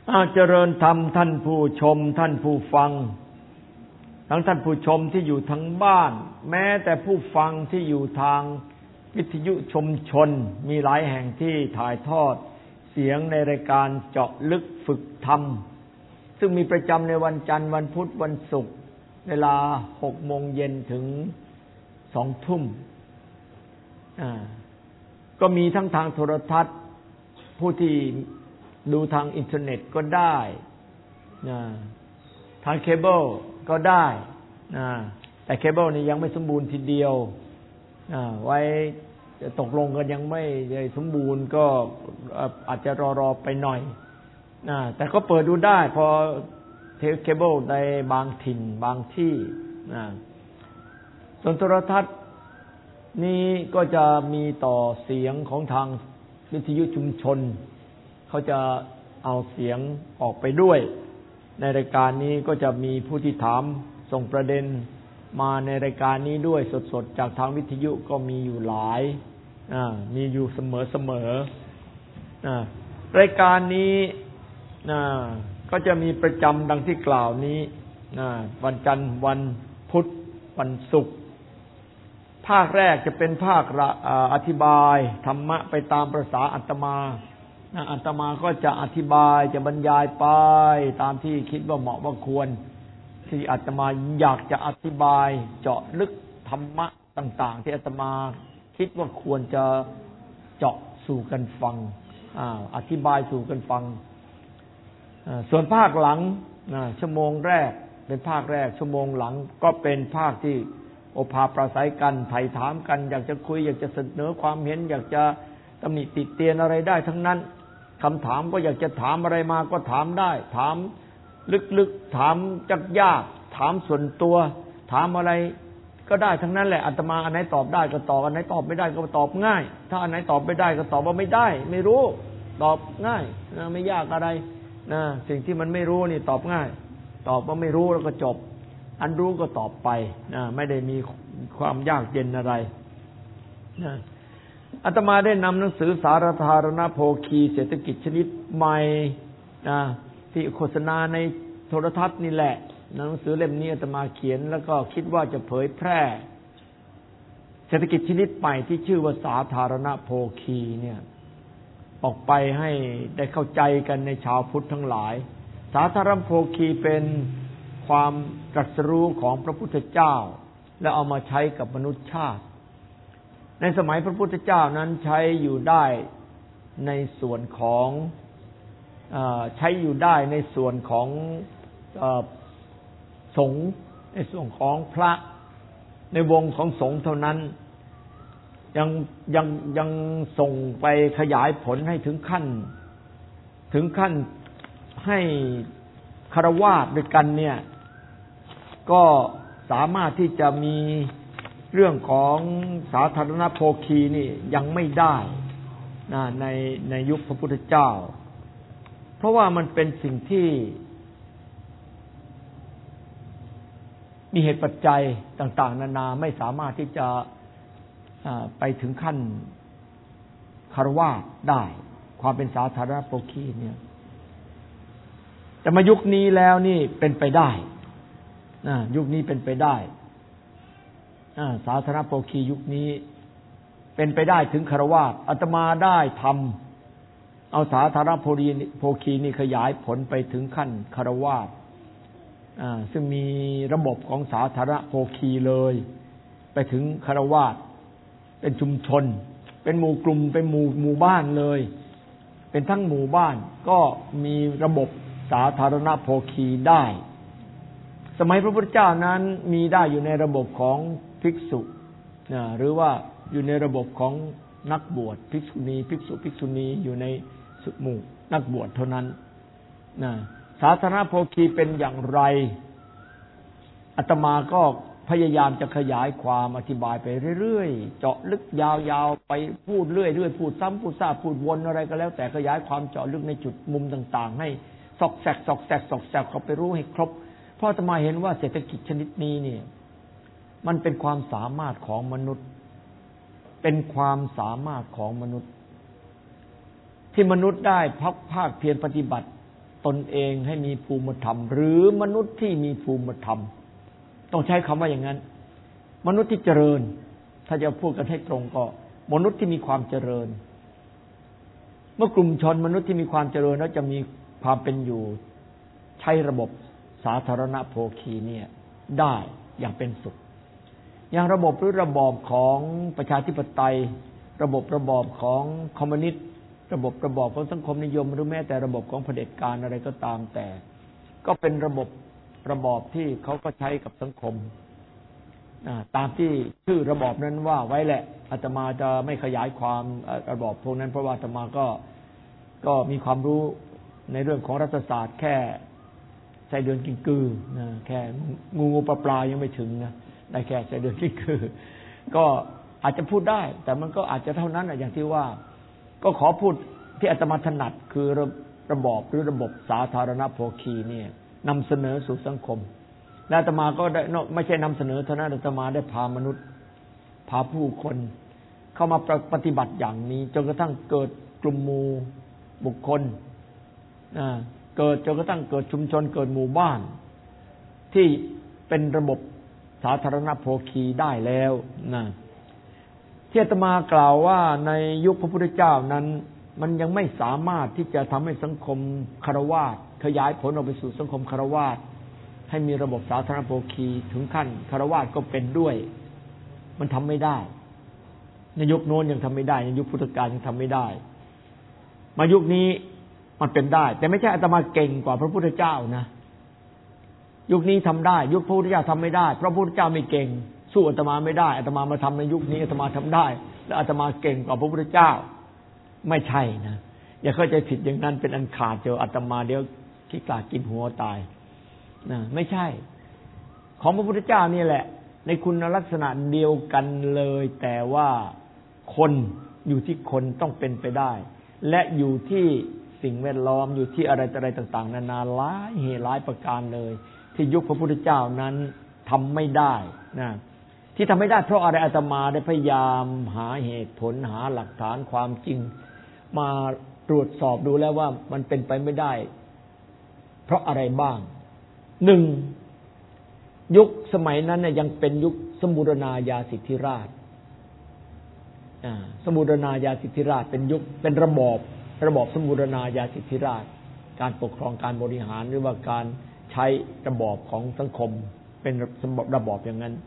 เจริญธรรมท่านผู้ชมท่านผู้ฟังทั้งท่านผู้ชมที่อยู่ทั้งบ้านแม้แต่ผู้ฟังที่อยู่ทางวิทยุชุมชนมีหลายแห่งที่ถ่ายทอดเสียงในรายการเจาะลึกฝึกธรรมซึ่งมีประจำในวันจันทร์วันพุธวันศุกร์เวลา 18:00 น.ถึง 20:00 น.ก็มีทั้งทางโทรทัศน์ผู้ที่ดูทางอินเทอร์เน็ตก็ได้ทางเคเบิลก็ได้แต่เคเบิลนี่ยังไม่สมบูรณ์ทีเดียวไว้ตกลงกันยังไม่สมบูรณ์ก็อาจจะรอไปหน่อยแต่ก็เปิดดูได้พอเคเบิลในบางถิ่นบางที่ส่วนโทรทัศน์นี้ก็จะมีต่อเสียงของทางวิทยุชุมชนเขาจะเอาเสียงออกไปด้วยในรายการนี้ก็จะมีผู้ที่ถามส่งประเด็นมาในรายการนี้ด้วยสดๆจากทางวิทยุก็มีอยู่หลายมีอยู่เสมอรายการนี้ก็จะมีประจำดังที่กล่าวนี้วันจันทร์วันพุธวันศุกร์ภาคแรกจะเป็นภาคอธิบายธรรมะไปตามประสาอาตมาอาตมาก็จะอธิบายจะบรรยายไปตามที่คิดว่าเหมาะว่าควรที่อาตมาอยากจะอธิบายเจาะลึกธรรมะต่างๆที่อาตมาคิดว่าควรจะเจาะสู่กันฟังอธิบายสู่กันฟังส่วนภาคหลังชั่วโมงแรกเป็นภาคแรกชั่วโมงหลังก็เป็นภาคที่โอภาปราศัยกันไถ่ถามกันอยากจะคุยอยากจะเสนอความเห็นอยากจะตำหนิติเตียนอะไรได้ทั้งนั้นคำถามก็อยากจะถามอะไรมาก็ถามได้ถามลึกๆถามยากๆถามส่วนตัวถามอะไรก็ได้ทั้งนั้นแหละอาตมาอันไหนตอบได้ก็ตอบอันไหนตอบไม่ได้ก็ตอบง่ายถ้าอันไหนตอบไม่ได้ก็ตอบว่าไม่ได้ไม่รู้ตอบง่ายไม่ยากอะไรสิ่งที่มันไม่รู้นี่ตอบง่ายตอบว่าไม่รู้แล้วก็จบอันรู้ก็ตอบไปไม่ได้มีความยากเย็นอะไรอาตมาได้นำหนังสือสารธารณโภคีเศรษฐกิจชนิดใหม่ที่โฆษณาในโทรทัศน์นี่แหละหนังสือเล่มนี้อาตมาเขียนแล้วก็คิดว่าจะเผยแพร่เศรษฐกิจชนิดใหม่ที่ชื่อว่าสาธารณโภคีเนี่ยออกไปให้ได้เข้าใจกันในชาวพุทธทั้งหลายสาธารณโภคีเป็นความตรัสรู้ของพระพุทธเจ้าและเอามาใช้กับมนุษยชาติในสมัยพระพุทธเจ้านั้นใช้อยู่ได้ในส่วนของใช้อยู่ได้ในส่วนของสงฆ์ในส่วนของพระในวงของสงฆ์เท่านั้นยังส่งไปขยายผลให้ถึงขั้นให้ฆราวาสด้วยกันเนี่ยก็สามารถที่จะมีเรื่องของสาธารณโภคีนี่ยังไม่ได้ในยุคพระพุทธเจ้าเพราะว่ามันเป็นสิ่งที่มีเหตุปัจจัยต่างๆนานาไม่สามารถที่จะไปถึงขั้นฆราวาสได้ความเป็นสาธารณโภคีเนี่ยแต่มายุคนี้แล้วนี่เป็นไปได้ยุคนี้เป็นไปได้สาธารณโภคียุคนี้เป็นไปได้ถึงฆราวาสอาตมาได้ทำเอาสาธารณโภคีนี่ขยายผลไปถึงขั้นฆราวาสซึ่งมีระบบของสาธารณโภคีเลยไปถึงฆราวาสเป็นชุมชนเป็นหมู่กลุ่มเป็นหมู่บ้านเลยเป็นทั้งหมู่บ้านก็มีระบบสาธารณโภคีได้สมัยพระพุทธเจ้านั้นมีได้อยู่ในระบบของภิกษุหรือว่าอยู่ในระบบของนักบวชภิกษุณีภิกษุภิกษุณีอยู่ในหมู่นักบวชเท่านั้นสาธารณโภคีเป็นอย่างไรอาตมาก็พยายามจะขยายความอธิบายไปเรื่อยๆเจาะลึกยาวๆไปพูดเรื่อยๆพูดซ้ำพูดซากพูดวนอะไรก็แล้วแต่ขยายความเจาะลึกในจุดมุมต่างๆให้ซอกแซกเข้าไปรู้ให้ครบเพราะอาตมาเห็นว่าเศรษฐกิจชนิดนี้เนี่ยมันเป็นความสามารถของมนุษย์เป็นความสามารถของมนุษย์ที่มนุษย์ได้ภาคเพียรปฏิบัติตนเองให้มีภูมิธรรมหรือมนุษย์ที่มีภูมิธรรมต้องใช้คำว่าอย่างนั้นมนุษย์ที่เจริญถ้าจะพูดกันให้ตรงก็มนุษย์ที่มีความเจริญเมื่อกลุ่มชนมนุษย์ที่มีความเจริญแล้วจะมีความเป็นอยู่ใช้ระบบสาธารณโภคีเนี่ยได้อย่างเป็นสุขอย่างระบบหรือระบอบของประชาธิปไตยระบบของคอมมิวนิสต์ระบบของสังคมนิยมหรือแม้แต่ระบบของเผด็จการอะไรก็ตามแต่ก็เป็นระบอบที่เขาก็ใช้กับสังคมตามที่ชื่อระบอบนั้นว่าไว้แหละอาตมาจะไม่ขยายความระบอบพวกนั้นเพราะว่าอาตมาก็มีความรู้ในเรื่องของรัฐศาสตร์แค่ไส้เดือนกินกือนะแค่งูปลายังไม่ถึงนะได้แค่ไส้เดือนกินกือก็อาจจะพูดได้แต่มันก็อาจจะเท่านั้นอย่างที่ว่าก็ขอพูดที่อาตมาถนัดคือระบอบหรือระบบสาธารณโภคีเนี่ยนำเสนอสู่สังคมและอาตมาก็ได้ไม่ใช่นำเสนอเท่านั้นอาตมาได้พามนุษย์พาผู้คนเข้ามาปฏิบัติอย่างนี้จนกระทั่งเกิดกลุ่มหมู่บุคคลเกิดจนกระทั่งเกิดชุมชนเกิดหมู่บ้านที่เป็นระบบสาธารณโภคีได้แล้วนะที่อาตมากล่าวว่าในยุคพระพุทธเจ้านั้นมันยังไม่สามารถที่จะทำให้สังคมคฤหัสถ์ขยายผลออกไปสู่สังคมคฤหัสถ์ให้มีระบบสาธารณโภคีถึงขั้นคฤหัสถ์ก็เป็นด้วยมันทำไม่ได้ในยุคโน้นยังทำไม่ได้ในยุคพุทธกาลยังทำไม่ได้มายุคนี้มันเป็นได้แต่ไม่ใช่อาตมาเก่งกว่าพระพุทธเจ้านะยุคนี้ทำได้ยุคพระพุทธเจ้าทำไม่ได้เพราะพระพุทธเจ้าไม่เก่งสู้อาตมาไม่ได้อาตมามาทำในยุคนี้อาตมาทำได้แล้วอาตมาเก่งกว่าพระพุทธเจ้าไม่ใช่นะอย่าเข้าใจผิดอย่างนั้นเป็นอันขาดเจออาตมาเดี๋ยวขี้กลากินหัวตายนะไม่ใช่ของพระพุทธเจ้านี่แหละในคุณลักษณะเดียวกันเลยแต่ว่าคนอยู่ที่คนต้องเป็นไปได้และอยู่ที่สิ่งแวดล้อมอยู่ที่อะไรต่างๆนานาหลายเหตุหลายประการเลยที่ยุคพระพุทธเจ้านั้นทำไม่ได้นะที่ทำไม่ได้เพราะอะไรอาตมาได้พยายามหาเหตุผลหาหลักฐานความจริงมาตรวจสอบดูแล้วว่ามันเป็นไปไม่ได้เพราะอะไรบ้างหนึ่งยุคสมัยนั้นเนี่ยยังเป็นยุคสมุรณาญาสิทธิราชสมุรณาญาสิทธิราชเป็นยุคเป็นระบอบสมุรณาญาสิทธิราชการปกครองการบริหารหรือว่าการใช้ระบอบของสังคมเป็นระบอบอย่างนั้น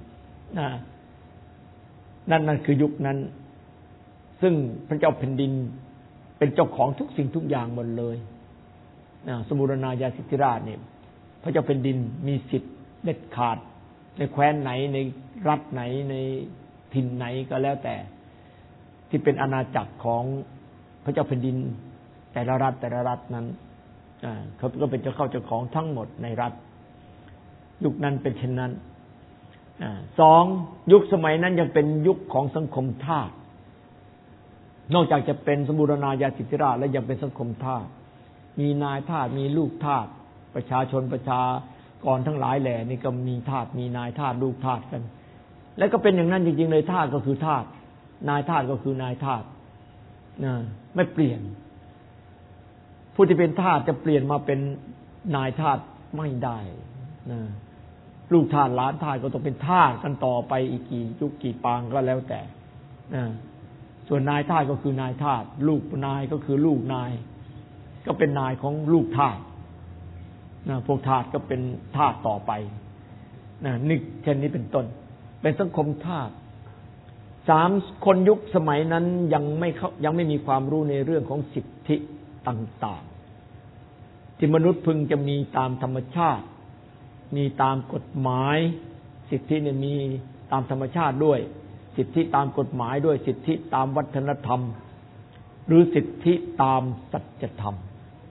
นั่นคือยุคนั้นซึ่งพระเจ้าแผ่นดินเป็นเจ้าของทุกสิ่งทุกอย่างหมดเลยสมุรณาญาสิทธิราชเนี่ยพระเจ้าแผ่นดินมีสิทธิ์เด็ดขาดในแคว้นไหนในรัฐไหนในถิ่นไหนก็แล้วแต่ที่เป็นอาณาจักรของพระเจ้าแผ่นดินแต่ละรัฐนั้นเขาก็เป็นเจ้าของทั้งหมดในรัฐยุคนั้นเป็นเช่นนั้นสองยุคสมัยนั้นยังเป็นยุคของสังคมทาสนอกจากจะเป็นสมุรณาญาสิทธิราชแล้วยังเป็นสังคมทาสมีนายทาสมีลูกทาสประชาชนประชากรทั้งหลายแหล่นี่ก็มีทาสมีนายทาสลูกทาสกันแล้วก็เป็นอย่างนั้นจริงๆเลยทาสก็คือทาสนายทาสก็คือนายทาสไม่เปลี่ยนผู้ที่เป็นทาสจะเปลี่ยนมาเป็นนายทาสไม่ได้ลูกทาสหลานทาสก็ต้องเป็นทาสกันต่อไปอีกกี่ยุคกี่ปางก็แล้วแต่ส่วนนายทาสก็คือนายทาสลูกนายก็คือลูกนายก็เป็นนายของลูกทาสพวกทาสก็เป็นทาสต่อไปนึกเช่นนี้เป็นต้นเป็นสังคมทาสสามคนยุคสมัยนั้นยังไม่มีความรู้ในเรื่องของสิทธิต่างๆที่มนุษย์พึงจะมีตามธรรมชาติมีตามกฎหมายสิทธิเนี่ยมีตามธรรมชาติด้วยสิทธิตามกฎหมายด้วยสิทธิตามวัฒนธรรมหรือสิทธิตามสัจธรรม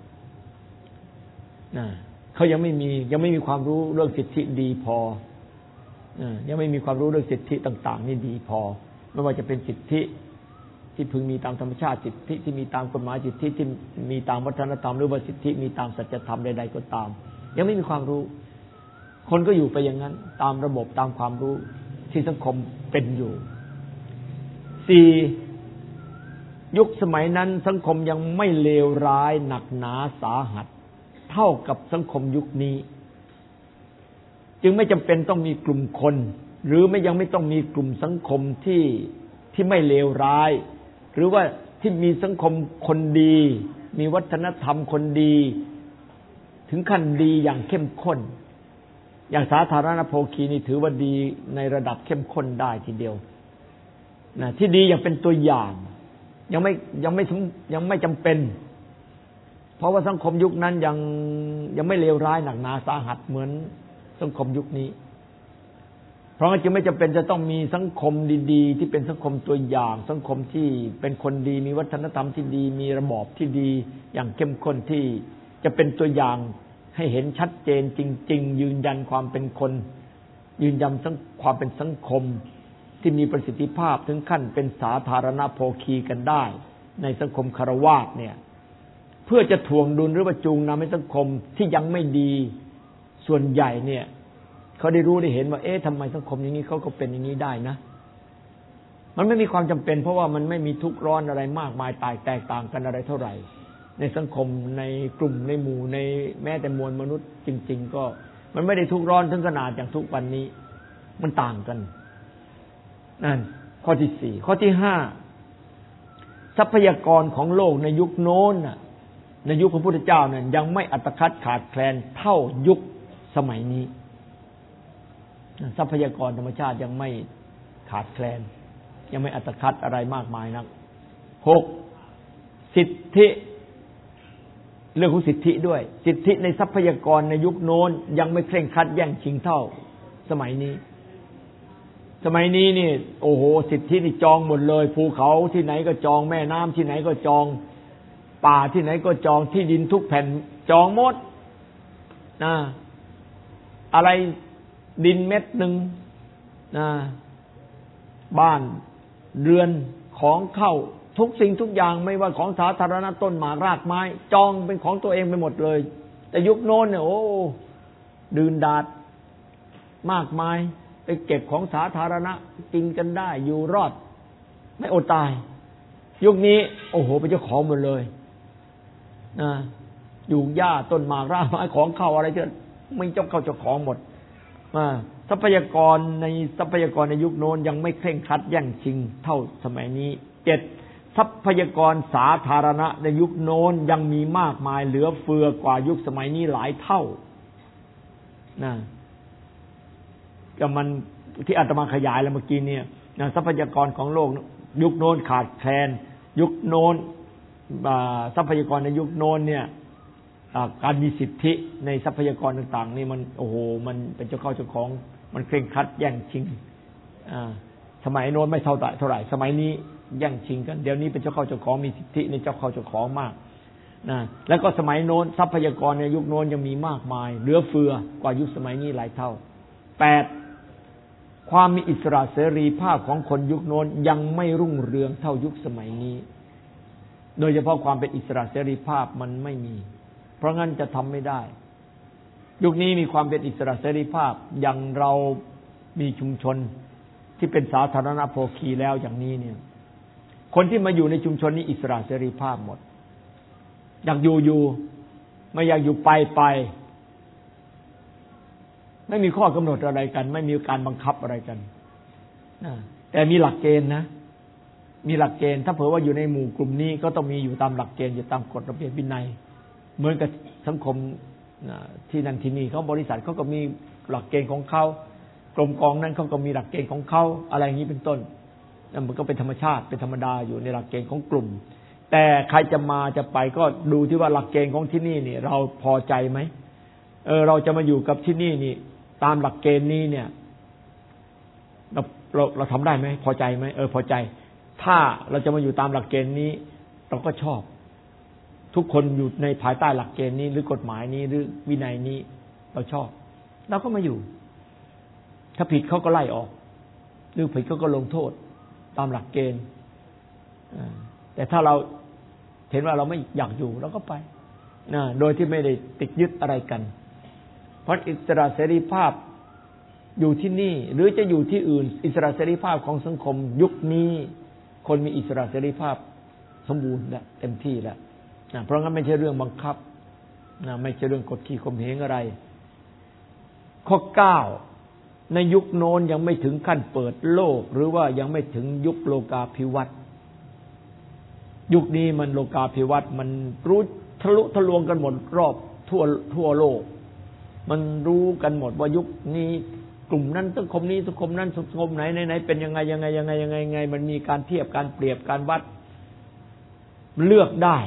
เขายังไม่มีความรู้เรื่องสิทธิดีพอยังไม่มีความรู้เรื่องสิทธิต่างๆนี่ดีพอไม่ว่าจะเป็นสิทธิที่พึงมีตามธรรมชาติสิทธิที่มีตามกฎหมายสิทธิที่มีตามวัฒนธรรมหรือว่าสิทธิมีตามสัจธรรมใดๆก็ตามยังไม่มีความรู้คนก็อยู่ไปอย่างนั้นตามระบบตามความรู้ที่สังคมเป็นอยู่สี่ยุคสมัยนั้นสังคมยังไม่เลวร้ายหนักหนาสาหัสเท่ากับสังคมยุคนี้จึงไม่จำเป็นต้องมีกลุ่มคนหรือยังไม่ต้องมีกลุ่มสังคมที่ไม่เลวร้ายหรือว่าที่มีสังคมคนดีมีวัฒนธรรมคนดีถึงขั้นดีอย่างเข้มข้นอย่างสาธารณโภคีนี่ถือว่าดีในระดับเข้มข้นได้ทีเดียวนะที่ดีอย่างเป็นตัวอย่างยังไม่จำเป็นเพราะว่าสังคมยุคนั้นยังไม่เลวร้ายหนักหนาสาหัสเหมือนสังคมยุคนี้เพราะงั้นจึงไม่จำเป็นจะต้องมีสังคมดีๆที่เป็นสังคมตัวอย่างสังคมที่เป็นคนดีมีวัฒนธรรมที่ดีมีระบอบที่ดีอย่างเข้มข้นที่จะเป็นตัวอย่างให้เห็นชัดเจนจริงๆยืนยันความเป็นคนยืนยันความเป็นสังคมที่มีประสิทธิภาพถึงขั้นเป็นสาธารณโภคีกันได้ในสังคมคฤหัสถ์เนี่ยเพื่อจะถ่วงดุลหรือว่าจูงนำให้สังคมที่ยังไม่ดีส่วนใหญ่เนี่ยเขาได้รู้ได้เห็นว่าทำไมสังคมอย่างนี้เขาก็เป็นอย่างนี้ได้นะมันไม่มีความจำเป็นเพราะว่ามันไม่มีทุกข์ร้อนอะไรมากมายแตกต่างกันอะไรเท่าไหร่ในสังคมในกลุ่มในหมู่ในแม้แต่มวลมนุษย์จริงๆก็มันไม่ได้ทุกข์ร้อนถึงขนาดอย่างทุกวันนี้มันต่างกันนั่นข้อที่สี่ข้อที่ห้าทรัพยากรของโลกในยุคโน้นในยุคพระพุทธเจ้านั้นยังไม่อัตคัดขาดแคลนเท่ายุคสมัยนี้ทรัพยากรธรรมชาติยังไม่ขาดแคลนยังไม่อัตคัดอะไรมากมายนักหกสิทธิเรื่องของสิทธิด้วยสิทธิในทรัพยากรในยุคโน้นยังไม่เคร่งครัดแย่งชิงเท่าสมัยนี้นี่โอ้โหสิทธินี่จองหมดเลยภูเขาที่ไหนก็จองแม่น้ำที่ไหนก็จองป่าที่ไหนก็จองที่ดินทุกแผ่นจองหมดนะอะไรดินเม็ดหนึ่งนะบ้านเรือนของเข้าทุกสิ่งทุกอย่างไม่ว่าของสาธารณะต้นหมากรากไม้จองเป็นของตัวเองไปหมดเลยแต่ยุคโน้นเนี่ยโอ้ดื่นดาดมากมายไปเก็บของสาธารณะกินกันได้อยู่รอดไม่อดตายยุคนี้โอ้โหเป็นเจ้าของหมดเลยนะอยู่หญ้าต้นหมากรากไม้ของเข้าอะไรที่ไม่เจ้าเข้าเจ้าของหมดทรัพยากรในยุคโน้นยังไม่เคร่งครัดแย่งชิงเท่าสมัยนี้เจ็ดทรัพยากรสาธารณะในยุคโน้นยังมีมากมายเหลือเฟือกว่ายุคสมัยนี้หลายเท่านะก็มันที่อาตมาขยายแล้วเมื่อกี้เนี่ยทรัพยากรของโลกยุคโน้นขาดแคลนยุคโน้นทรัพยากรในยุคโน้นเนี่ยการมีสิทธิในทรัพยากรต่างๆนี่มันโอ้โหมันเป็นเจ้าเข้าเจ้าของมันเคร่งครัดแย่งชิงสมัยโน้นไม่เท่าไหร่สมัยนี้แย่งชิงกันเดี๋ยวนี้เป็นเจ้าเข้าเจ้าของมีสิทธิในเจ้าเข้าเจ้าของมากนะแล้วก็สมัยโน้นทรัพยากรในยุคโน้นยังมีมากมายเหลือเฟือกว่ายุคสมัยนี้หลายเท่าแปดความมีอิสระเสรีภาพของคนยุคโน้นยังไม่รุ่งเรืองเท่ายุคสมัยนี้โดยเฉพาะความเป็นอิสระเสรีภาพมันไม่มีเพราะงั้นจะทำไม่ได้ยุคนี้มีความเป็นอิสระเสรีภาพอย่างเรามีชุมชนที่เป็นสาธารณโภคีแล้วอย่างนี้เนี่ยคนที่มาอยู่ในชุมชนนี้อิสระเสรีภาพหมดอยากอยู่ไม่อยากอยู่ไปไม่มีข้อกำหนดอะไรกันไม่มีการบังคับอะไรกันแต่มีหลักเกณฑ์นะมีหลักเกณฑ์ถ้าเผื่อว่าอยู่ในหมู่กลุ่มนี้ก็ต้องมีอยู่ตามหลักเกณฑ์อยู่ตามกฎระเบียบวินัยเหมือนกับสังคมที่นั่นที่นี่เขาบริษัทเขาก็มีหลักเกณฑ์ของเขากรมกองนั้นเขาก็มีหลักเกณฑ์ของเขาอะไรอย่างนี้เป็นต้นนั่นมันก็เป็นธรรมชาติเป็นธรรมดาอยู่ในหลักเกณฑ์ของกลุ่มแต่ใครจะมาจะไปก็ดูที่ว่าหลักเกณฑ์ของที่นี่นี่เราพอใจไหมเราจะมาอยู่กับที่นี่นี่ตามหลักเกณฑ์นี้เนี่ยเราทำได้ไหมพอใจไหมพอใจถ้าเราจะมาอยู่ตามหลักเกณฑ์นี้เราก็ชอบทุกคนอยู่ในภายใต้หลักเกณฑ์นี้หรือกฎหมายนี้หรือวินัยนี้เราชอบเราก็มาอยู่ถ้าผิดเขาก็ไล่ออกหรือผิดเขาก็ลงโทษตามหลักเกณฑ์แต่ถ้าเราเห็นว่าเราไม่อยากอยู่เราก็ไปโดยที่ไม่ได้ติดยึดอะไรกันเพราะอิสระเสรีภาพอยู่ที่นี่หรือจะอยู่ที่อื่นอิสระเสรีภาพของสังคมยุคนี้คนมีอิสระเสรีภาพสมบูรณ์แล้วเต็มที่แล้วเพราะงั้นไม่ใช่เรื่องบังคับไม่ใช่เรื่องกดขี่ข่มเหงอะไรข้อ9ในยุคโน้นยังไม่ถึงขั้นเปิดโลกหรือว่ายังไม่ถึงยุคโลกาภิวัตน์ยุคนี้มันโลกาภิวัตน์มันรู้ทะลุทะลวงกันหมดรอบทั่วโลกมันรู้กันหมดว่ายุคนี้กลุ่มนั้นสังคมนี้สังคมนั้นสังคมไหนเป็นยังไงมันมีการเทียบการเปรียบการวัดเลือกได้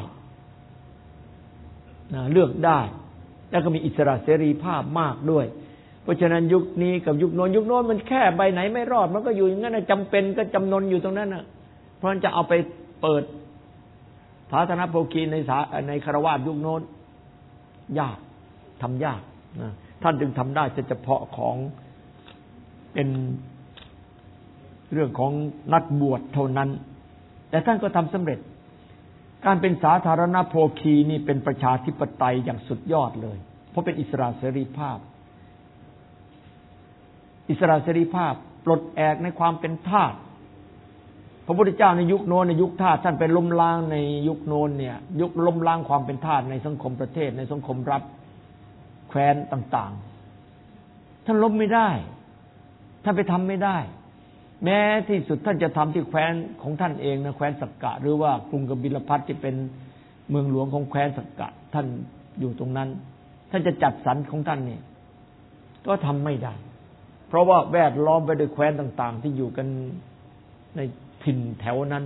เลือกได้แล้วก็มีอิสระเสรีภาพมากด้วยเพราะฉะนั้นยุคนี้กับยุคโน้นมันแค่ใบไหนไม่รอดมันก็อยู่อย่างนั้นจำเป็นก็จำนนอยู่ตรงนั้นนะเพราะฉะนั้นจะเอาไปเปิดสาธารณโภคีในคฤหัสถ์ยุคโน้นยากทำยากนะท่านจึงทำได้เฉพาะของเป็นเรื่องของนักบวชเท่านั้นแต่ท่านก็ทำสำเร็จการเป็นสาธารณโภคีนี่เป็นประชาธิปไตยอย่างสุดยอดเลยเพราะเป็นอิสระเสรีภาพอิสระเสรีภาพปลดแอกในความเป็นทาสพระพุทธเจ้าในยุคโน้นในยุคทาสท่านไปล้มล้างในยุคโน้นเนี่ยยุคล้มล้างความเป็นทาสในสังคมประเทศในสังคมรัฐแคว้นต่างๆท่านล้มไม่ได้ท่านไปทำไม่ได้แม้ที่สุดท่านจะทำที่แคว้นของท่านเองนะแคว้นสักกะหรือว่ากรุงกบิลพัสที่เป็นเมืองหลวงของแคว้นสักกะท่านอยู่ตรงนั้นท่านจะจัดสรรของท่านนี่ก็ทำไม่ได้เพราะว่าแวดล้อมไปด้วยแคว้นต่างๆที่อยู่กันในถิ่นแถวนั้น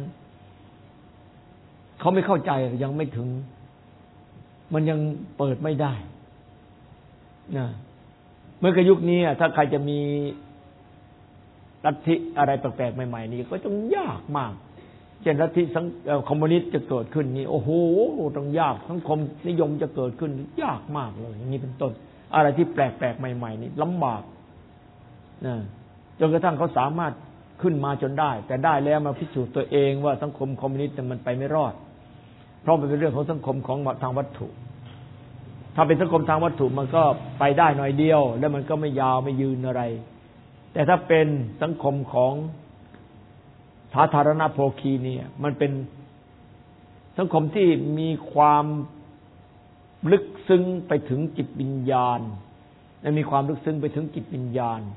เขาไม่เข้าใจยังไม่ถึงมันยังเปิดไม่ได้นะเมื่อกับยุคนี้ถ้าใครจะมีลัทธิอะไรแปลกๆใหม่ๆนี่ก็ต้องยากมากเช่นลัทธิคอมมิวนิสต์จะเกิดขึ้นนี่โอ้โหต้องยากสังคมนิยมจะเกิดขึ้นยากมากเลยอย่างนี้เป็นต้นอะไรที่แปลกๆใหม่ๆนี่ลำบากนะจนกระทั่งเขาสามารถขึ้นมาจนได้แต่ได้แล้วมาพิสูจน์ตัวเองว่าสังคมคอมมิวนิสต์มันไปไม่รอดเพราะมันเป็นเรื่องของสังคมของทางวัตถุถ้าเป็นสังคมทางวัตถุมันก็ไปได้หน่อยเดียวแล้วมันก็ไม่ยาวไม่ยืนอะไรแต่ถ้าเป็นสังคมของสาธารณโภคีเนี่ยมันเป็นสังคมที่มีความลึกซึ้งไปถึงจิตวิญญาณและมีความลึกซึ้งไปถึงจิตวิญญาณ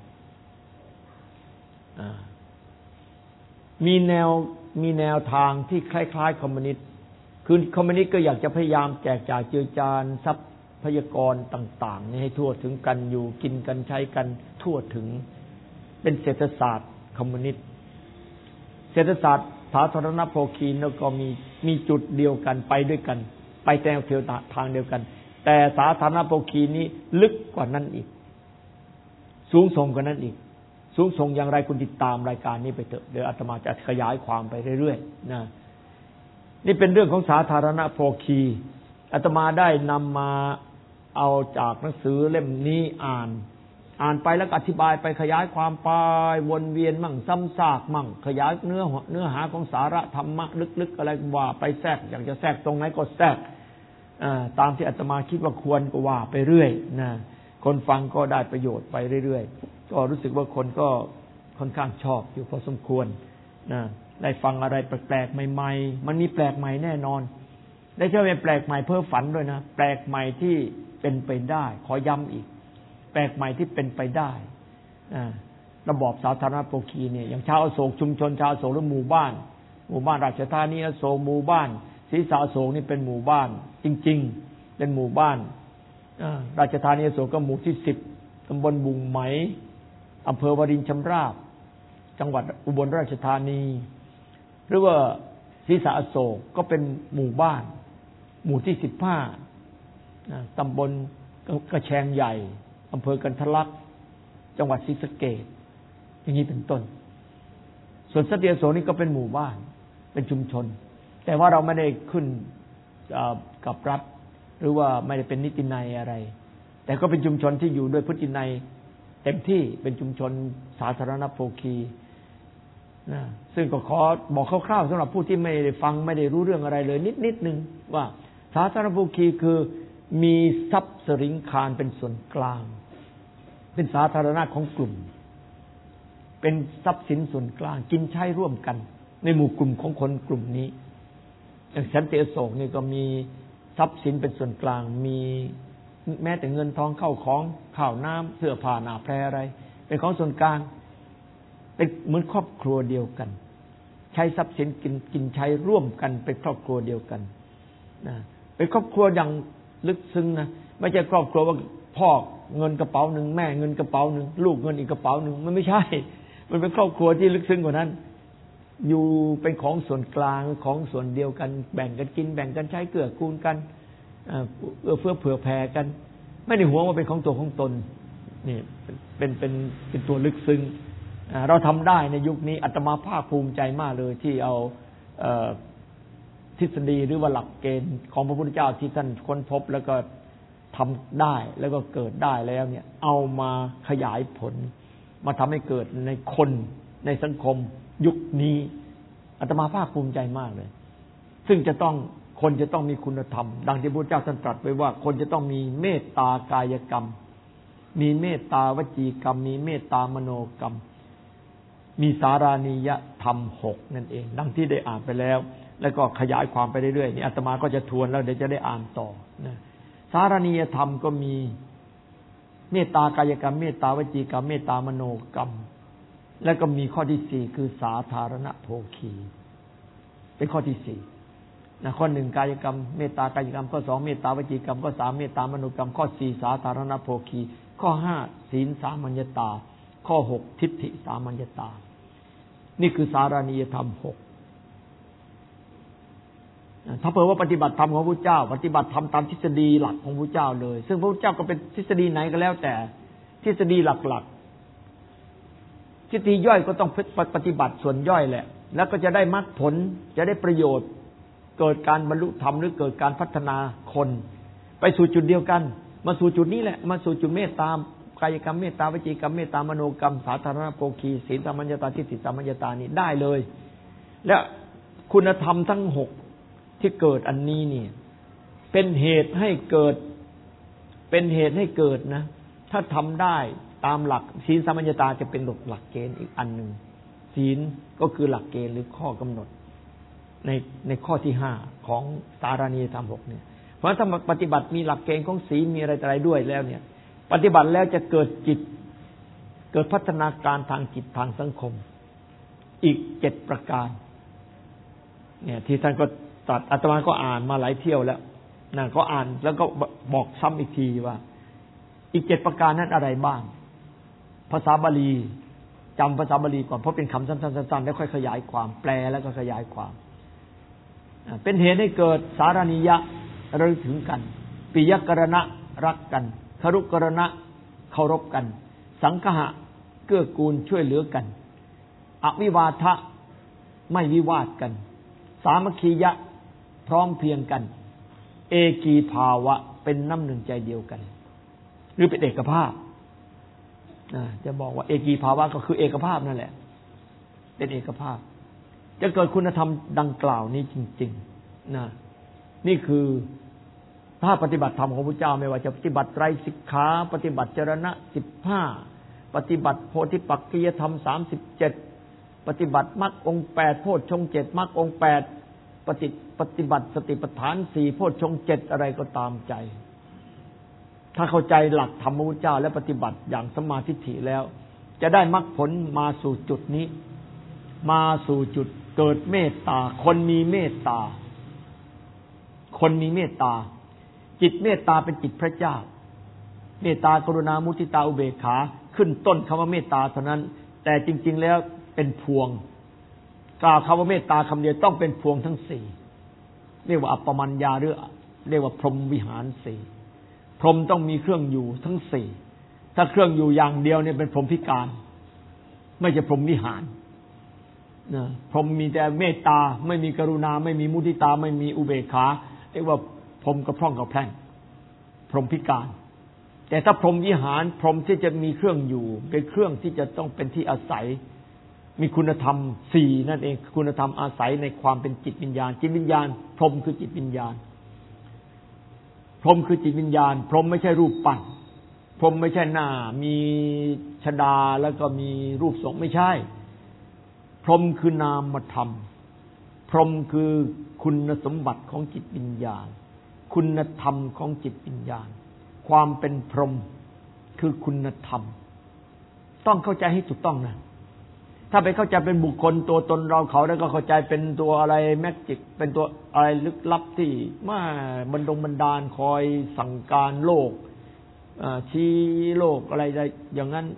มีแนวทางที่คล้ายๆคอมมิวนิสต์คือคอมมิวนิสต์ก็อยากจะพยายามแจกจ่ายเจือจานทรัพยากรต่างๆนี่ให้ทั่วถึงกันอยู่กินกันใช้กันทั่วถึงเป็นเศรษฐศาสตร์คอมมิวนิสต์เศรษฐศาสตร์สาธารณโภคีแล้วก็มีจุดเดียวกันไปด้วยกันไปแนวทางเดียวกันแต่สาธารณโภคีนี้ลึกกว่านั้นอีกสูงส่งกว่านั้นอีกสูงส่งอย่างไรคุณติดตามรายการนี้ไปเถอะเดี๋ยวอาตมาจะขยายความไปเรื่อยๆนะนี่เป็นเรื่องของสาธารณโภคีอาตมาได้นำมาเอาจากหนังสือเล่มนี้อ่านไปแล้วอธิบายไปขยายความไปวนเวียนมั่งซ้ำซากมั่งขยายเนื้อหาของสาระธรรมะลึกๆอะไรว่าไปแทรกอยากจะแทรกตรงไหนก็แทรกตามที่อาตมาคิดว่าควรก็ว่าไปเรื่อยนะคนฟังก็ได้ประโยชน์ไปเรื่อยๆก็รู้สึกว่าคนก็ค่อนข้างชอบอยู่พอสมควรนะได้ฟังอะไรแปลกๆใหม่ๆมันมีแปลกใหม่แน่นอนได้เชื่อเป็นแปลกใหม่เพ้อฝันด้วยนะแปลกใหม่ที่เป็นไปได้ขอย้ำอีกแปลกใหม่ที่เป็นไปได้ระบอบสาธารณโภคีเนี่ยอย่างชาวอโศกชุมชนชาวอโศกหรือหมู่บ้านราชธานีอโศกหมู่บ้านศรีสาอโศกนี่เป็นหมู่บ้านจริงๆเป็นหมู่บ้านราชธานีอโศกก็หมู่ที่10ตำบลบุงไหมอำเภอวารินชำราบจังหวัดอุบลราชธานีหรือว่าศรีสาอโศกก็เป็นหมู่บ้านหมู่ที่15ตำบลกระแชงใหญ่อำเภอกันทะลักจังหวัดศรีสะเกษอย่างนี้เป็นต้นส่วนสัตยโสนี่ก็เป็นหมู่บ้านเป็นชุมชนแต่ว่าเราไม่ได้ขึ้นกับรัฐหรือว่าไม่ได้เป็นนิตินัยอะไรแต่ก็เป็นชุมชนที่อยู่ด้วยพฤตินัยเต็มที่เป็นชุมชนสาธารณโภคีนะซึ่งก็ขอบอกคร่าวๆสำหรับผู้ที่ไม่ได้ฟังไม่ได้รู้เรื่องอะไรเลยนิดนึงว่าสาธารณโภคีคือมีทรัพย์สริงคารเป็นส่วนกลางเป็นสาธารณะของกลุ่มเป็นทรัพย์สินส่วนกลางกินใช้ร่วมกันในหมู่กลุ่มของคนกลุ่มนี้อย่างสันติอโศกนี่ก็มีทรัพย์สินเป็นส่วนกลางมีแม้แต่เงินทองเข้าของข้าวน้ำเสื้อผ้าหน้าแพรอะไรเป็นของส่วนกลางเป็นเหมือนครอบครัวเดียวกันใช้ทรัพย์สินกินใช้ร่วมกันเป็นครอบครัวเดียวกันนะเป็นครอบครัวอย่างลึกซึ้งนะไม่ใช่ครอบครัวว่าพ่อเงินกระเป๋าหนึ่งแม่เงินกระเป๋าหนึ่งลูกเงินอีกกระเป๋าหนึ่งมันไม่ใช่มันเป็นครอบครัวที่ลึกซึ้งกว่านั้นอยู่เป็นของส่วนกลางของส่วนเดียวกันแบ่งกันกินแบ่งกันใช้เกื้อกูลกันเอื้อเฟื้อเผื่อแผ่กันไม่ได้หวงว่าเป็นของตัวของตนนี่เป็นตัวลึกซึ้งเราทำได้ในยุคนี้อาตมาภาคภูมิใจมากเลยที่เอาทฤษฎีหรือว่าหลักเกณฑ์ของพระพุทธเจ้าที่ท่านค้นพบแล้วก็ทำได้แล้วก็เกิดได้แล้วเนี่ยเอามาขยายผลมาทำให้เกิดในคนในสังคมยุคนี้อาตมาภาคภูมิใจมากเลยซึ่งคนจะต้องมีคุณธรรมดังที่พระพุทธเจ้าท่านตรัสไว้ว่าคนจะต้องมีเมตตากายกรรมมีเมตตาวจีกรรมมีเมตตามโนกรรมมีสารานิยธรรม6นั่นเองดังที่ได้อ่านไปแล้วแล้วก็ขยายความไปเรื่อยๆนี่อาตมาก็จะทวนแล้วเดี๋ยวจะได้อ่านต่อนะสารานิยธรรมก็มีเมตตากายกรรมเมตตาวจีกรรมเมตตามโนกรรมแล้วก็มีข้อที่4คือสาธารณโภคีเป็นข้อที่4นะข้อ1กายกรรมเมตตากายกรรมข้อ2เมตตาวจีกรรมข้อ3เมตตามโนกรรมข้อ4สาธารณโภคีข้อ5ศีลสามัญญตาข้อ6ทิฏฐิสามัญญตานี่คือสารานิยธรรม6ถ้าเผื่อว่าปฏิบัติธรรมของพระพุทธเจ้าปฏิบัติธรรมตามทฤษฎีหลักของพระพุทธเจ้าเลยซึ่งพระพุทธเจ้าก็เป็นทฤษฎีไหนก็แล้วแต่ทฤษฎีหลักๆทฤษฎีย่อยก็ต้องปฏิบัติส่วนย่อยแหละแล้วก็จะได้มรรคผลจะได้ประโยชน์เกิดการบรรลุธรรมหรือเกิดการพัฒนาคนไปสู่จุดเดียวกันมาสู่จุดนี้แหละมาสู่จุดเมตตากายกรรมเมตตาวจีกรรมเมตตามโนกรรมสาธารณโภคีศีลสามัญญตาทิฏฐิสามัญญตานี่ได้เลยและคุณธรรมทั้ง6ที่เกิดอันนี้นี่เป็นเหตุให้เกิดนะถ้าทำได้ตามหลักศีลสามัญญตาจะเป็นหลักเกณฑ์อีกอันหนึ่งศีลก็คือหลักเกณฑ์หรือข้อกำหนดในข้อที่5ของสารานิยธรรม6เนี่ยเพราะถ้าปฏิบัติมีหลักเกณฑ์ของศีลมีอะไรด้วยแล้วเนี่ยปฏิบัติแล้วจะเกิดจิตเกิดพัฒนาการทางจิตทางสังคมอีก7ประการเนี่ยที่ท่านก็ตรัสอาตมาก็อ่านมาหลายเที่ยวแล้วนั่นก็อ่านแล้วก็บอกซ้ำอีกทีว่าอีก7ประการนั้นอะไรบ้างภาษาบาลีจำภาษาบาลีก่อนเพราะเป็นคำสั้นๆแล้วค่อยขยายความแปลแล้วก็ขยายความเป็นเหตุให้เกิดสารานิยะระลึกถึงกันปิยกรณะรักกันครุกรณะเคารพกันสังคหะเกื้อกูลช่วยเหลือกันอวิวาทะไม่วิวาทกันสามัคคียะพร้อมเพรียงกันเอกีภาวะเป็นน้ำหนึ่งใจเดียวกันหรือเป็นเอกภาพจะบอกว่าเอกีภาวะก็คือเอกภาพนั่นแหละเป็นเอกภาพจะเกิดคุณธรรมดังกล่าวนี้จริงๆนะนี่คือถ้าปฏิบัติธรรมของพระเจ้าไม่ว่าจะปฏิบัติไตรสิกขาปฏิบัติจรณะ15ปฏิบัติโพธิปักขิยธรรม37ปฏิบัติมรรคองค์8โพชฌงค์7มรรคองค์8ปฏิบัติสติปัฏฐาน4โพชฌงค์7อะไรก็ตามใจถ้าเข้าใจหลักธรรมพระพุทธเจ้าและปฏิบัติอย่างสัมมาทิฏฐิแล้วจะได้มรรคผลมาสู่จุดนี้มาสู่จุดเกิดเมตตาคนมีเมตตาคนมีเมตตาจิตเมตตาเป็นจิตพระเจ้าเมตตากรุณามุทิตาอุเบกขาขึ้นต้นคำว่าเมตตาเท่านั้นแต่จริงๆแล้วเป็นพวงกล่าวคำว่าเมตตาคำเดียวต้องเป็นพวงทั้ง4เรียกว่าอัปปมัญญาหรือเรียกว่าพรหมวิหาร4พรหมต้องมีเครื่องอยู่ทั้ง4ถ้าเครื่องอยู่อย่างเดียวเนี่ยเป็นพรหมพิการไม่ใช่พรหมวิหารนะพรหมมีแต่เมตตาไม่มีกรุณาไม่มีมุทิตาไม่มีอุเบกขาเรียกว่าพรหมกระพร่องกระแพร่งพรหมพิการแต่ถ้าพรหมวิหารพรหมที่จะมีเครื่องอยู่เป็นเครื่องที่จะต้องเป็นที่อาศัยมีคุณธรรม4นั่นเองคุณธรรมอาศัยในความเป็นจิตวิญญาณจิตวิญญาณพรหมคือจิตวิญญาณพรหมคือจิตวิญญาณพรหมไม่ใช่รูปปั้นพรหมไม่ใช่หน้ามีชฎาแล้วก็มีรูปทรงไม่ใช่พรหมคือนามธรรมพรหมคือคุณสมบัติของจิตวิญญาณคุณธรรมของจิตวิญญาณความเป็นพรหมคือคุณธรรมต้องเข้าใจให้ถูกต้องนะถ้าไปเข้าใจเป็นบุคคลตัวตนเราเขาแล้วก็เข้าใจเป็นตัวอะไรแมจิกเป็นตัวอะไรลึกลับที่มาบันดาลคอยสั่งการโลกชี้โลกอะไรอย่างนั้น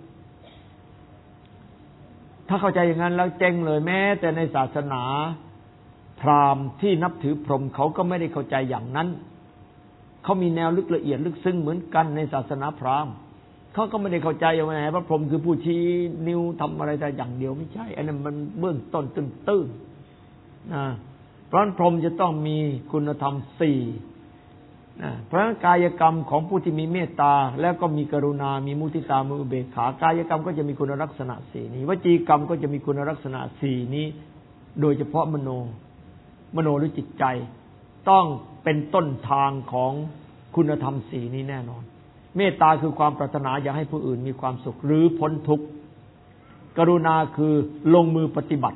ถ้าเข้าใจอย่างนั้นแล้วเจ๊งเลยแม้แต่ในศาสนาพราหมณ์ที่นับถือพรหมเขาก็ไม่ได้เข้าใจอย่างนั้นเขามีแนวลึกละเอียดลึกซึ้งเหมือนกันในศาสนาพราหมณ์เขาก็ไม่ได้เข้าใจว่าไงพระพรหมคือผู้ชี้นิ้วทำอะไรแต่อย่างเดียวไม่ใช่อันนั้นมันเบื้องต้นตื้นๆนะเพราะฉะนั้นพรหมจะต้องมีคุณธรรม4นะเพราะฉะนั้นกายกรรมของผู้ที่มีเมตตาแล้วก็มีกรุณามีมุทิตามีอุเบกขากายกรรมก็จะมีคุณลักษณะ4นี้วจีกรรมก็จะมีคุณลักษณะ4นี้โดยเฉพาะมโนหรือจิตใจต้องเป็นต้นทางของคุณธรรม4นี้แน่นอนเมตตาคือความปรารถนาอยากให้ผู้อื่นมีความสุขหรือพ้นทุกข์กรุณาคือลงมือปฏิบัติ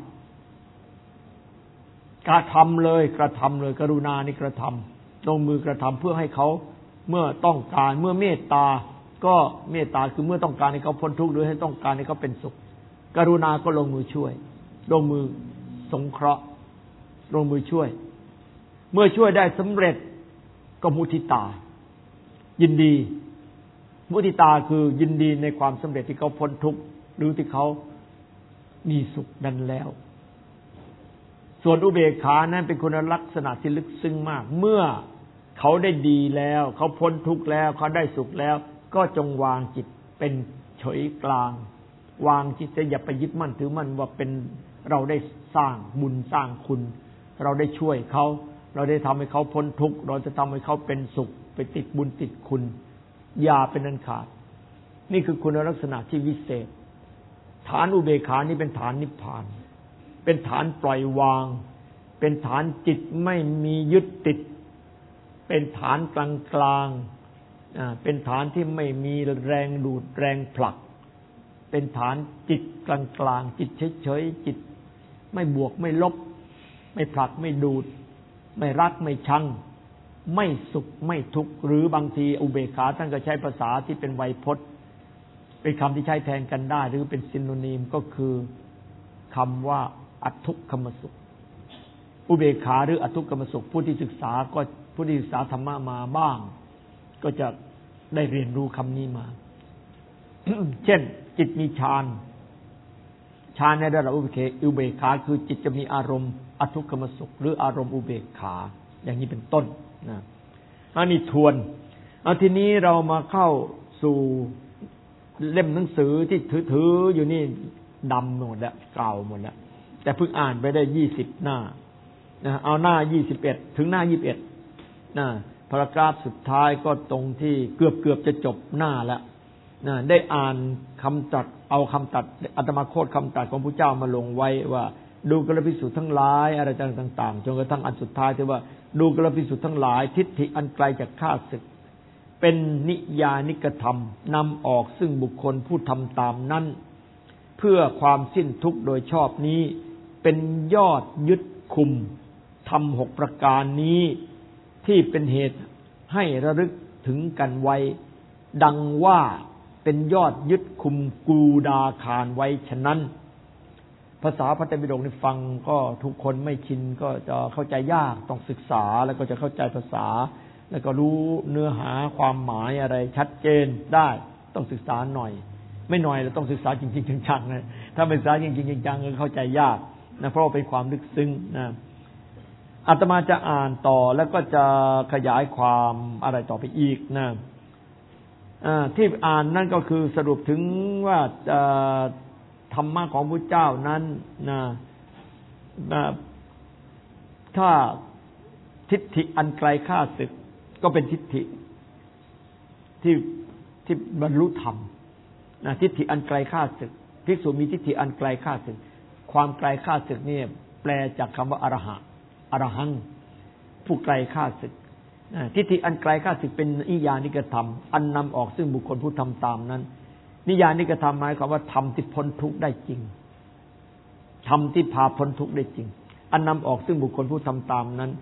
กระทำเลยกรุณานี่กระทำลงมือกระทำเพื่อให้เขาเมื่อต้องการเมื่อเมตตาก็เมตตาคือเมื่อต้องการให้เขาพ้นทุกข์หรือให้ต้องการให้เขาเป็นสุขกรุณาก็ลงมือช่วยลงมือสงเคราะห์ลงมือช่วยเมื่อช่วยได้สำเร็จก็มุทิตายินดีมุทิตาคือยินดีในความสำเร็จที่เขาพ้นทุกข์หรือที่เขามีสุขนั้นแล้วส่วนอุเบกขานั้นเป็นคุณลักษณะที่ลึกซึ้งมากเมื่อเขาได้ดีแล้วเขาพ้นทุกข์แล้วเขาได้สุขแล้วก็จงวางจิตเป็นเฉยกลางวางจิตแต่อย่าไปยึดมั่นถือมั่นว่าเป็นเราได้สร้างบุญสร้างคุณเราได้ช่วยเขาเราได้ทำให้เขาพ้นทุกข์เราจะทำให้เขาเป็นสุขไปติดบุญติดคุณอย่าเป็นอันขาดนี่คือคุณลักษณะที่วิเศษฐานอุเบกขานี่เป็นฐานนิพพานเป็นฐานปล่อยวางเป็นฐานจิตไม่มียึดติดเป็นฐานกลางเป็นฐานที่ไม่มีแรงดูดแรงผลักเป็นฐานจิตกลางจิตเฉยๆจิตไม่บวกไม่ลบไม่ผลักไม่ดูดไม่รักไม่ชังไม่สุขไม่ทุกข์หรือบางทีอุเบกขาท่านก็ใช้ภาษาที่เป็นไวยพจน์เป็นคำที่ใช้แทนกันได้หรือเป็นซิโนนิมก็คือคำว่าอทุกขมสุขอุเบกขาหรืออทุกขมสุขผู้ที่ศึกษาธรรมะมาบ้างก็จะได้เรียนรู้คำนี้มา เช่นจิตมีฌานในระดับอุเบกขาคือจิตจะมีอารมณ์อทุกขมสุขหรืออารมณ์อุเบกขาอย่างนี้เป็นต้นนะอันนี้ทวนทีนี้เรามาเข้าสู่เล่มหนังสือที่ถืออยู่นี่ดำหมดแล้วเก่าหมดแล้วแต่เพิ่งอ่านไปได้20 หน้านะเอาหน้า21ถึงหน้า21นะพารากราฟสุดท้ายก็ตรงที่เกือบจะจบหน้าแล้วนะได้อ่านคำตัดเอาคำตัดอาตมาโคตรคำตัดของพระเจ้ามาลงไว้ว่าดูกรภิกษุทั้งหลายอะไรต่างๆจนกระทั่งอันสุดท้ายที่ว่าดูกรภิกษุทั้งหลายทิฏฐิอันไกลจากข้าศึกเป็นนิยานิกธรรมนำออกซึ่งบุคคลผู้ทำตามนั้นเพื่อความสิ้นทุกข์โดยชอบนี้เป็นยอดยึดคุมธรรม6ประการนี้ที่เป็นเหตุให้ระลึกถึงกันไว้ดังว่าเป็นยอดยึดคุมกูดาคารไว้ฉะนั้นภาษาพระไตรปิฎกนี่ฟังก็ทุกคนไม่ชินก็จะเข้าใจยากต้องศึกษาแล้วก็จะเข้าใจภาษาแล้วก็รู้เนื้อหาความหมายอะไรชัดเจนได้ต้องศึกษาหน่อยไม่หน่อยเราต้องศึกษาจริงๆจังๆนะถ้าไม่ศึกษาจริงๆจังๆก็เข้าใจยากนะเพราะว่าเป็นความลึกซึ้งนะอาตมาจะอ่านต่อแล้วก็จะขยายความอะไรต่อไปอีกนะที่อ่านนั่นก็คือสรุปถึงว่าธรรมะของพระเจ้านั้นนะถ้าทิฏฐิอันไกลข้าศึกก็เป็นทิฏฐิที่บรรลุธรรมนะทิฏฐิอันไกลข้าศึกภิกษุมีทิฏฐิอันไกลข้าศึกความไกลข้าศึกนี่แปลจากคำว่าอรหังผู้ไกลข้าศึกทิฏฐิอันไกลข้าศึกเป็นนิยานิกธรรมอันนำออกซึ่งบุคคลผู้ทำตามนั้นนิยานิกธรรมหมายความว่าธรรมที่พ้นทุกข์ได้จริงธรรมที่พาพ้นทุกข์ได้จริงอันนำออกซึ่งบุคคลผู้ทำตามนั้น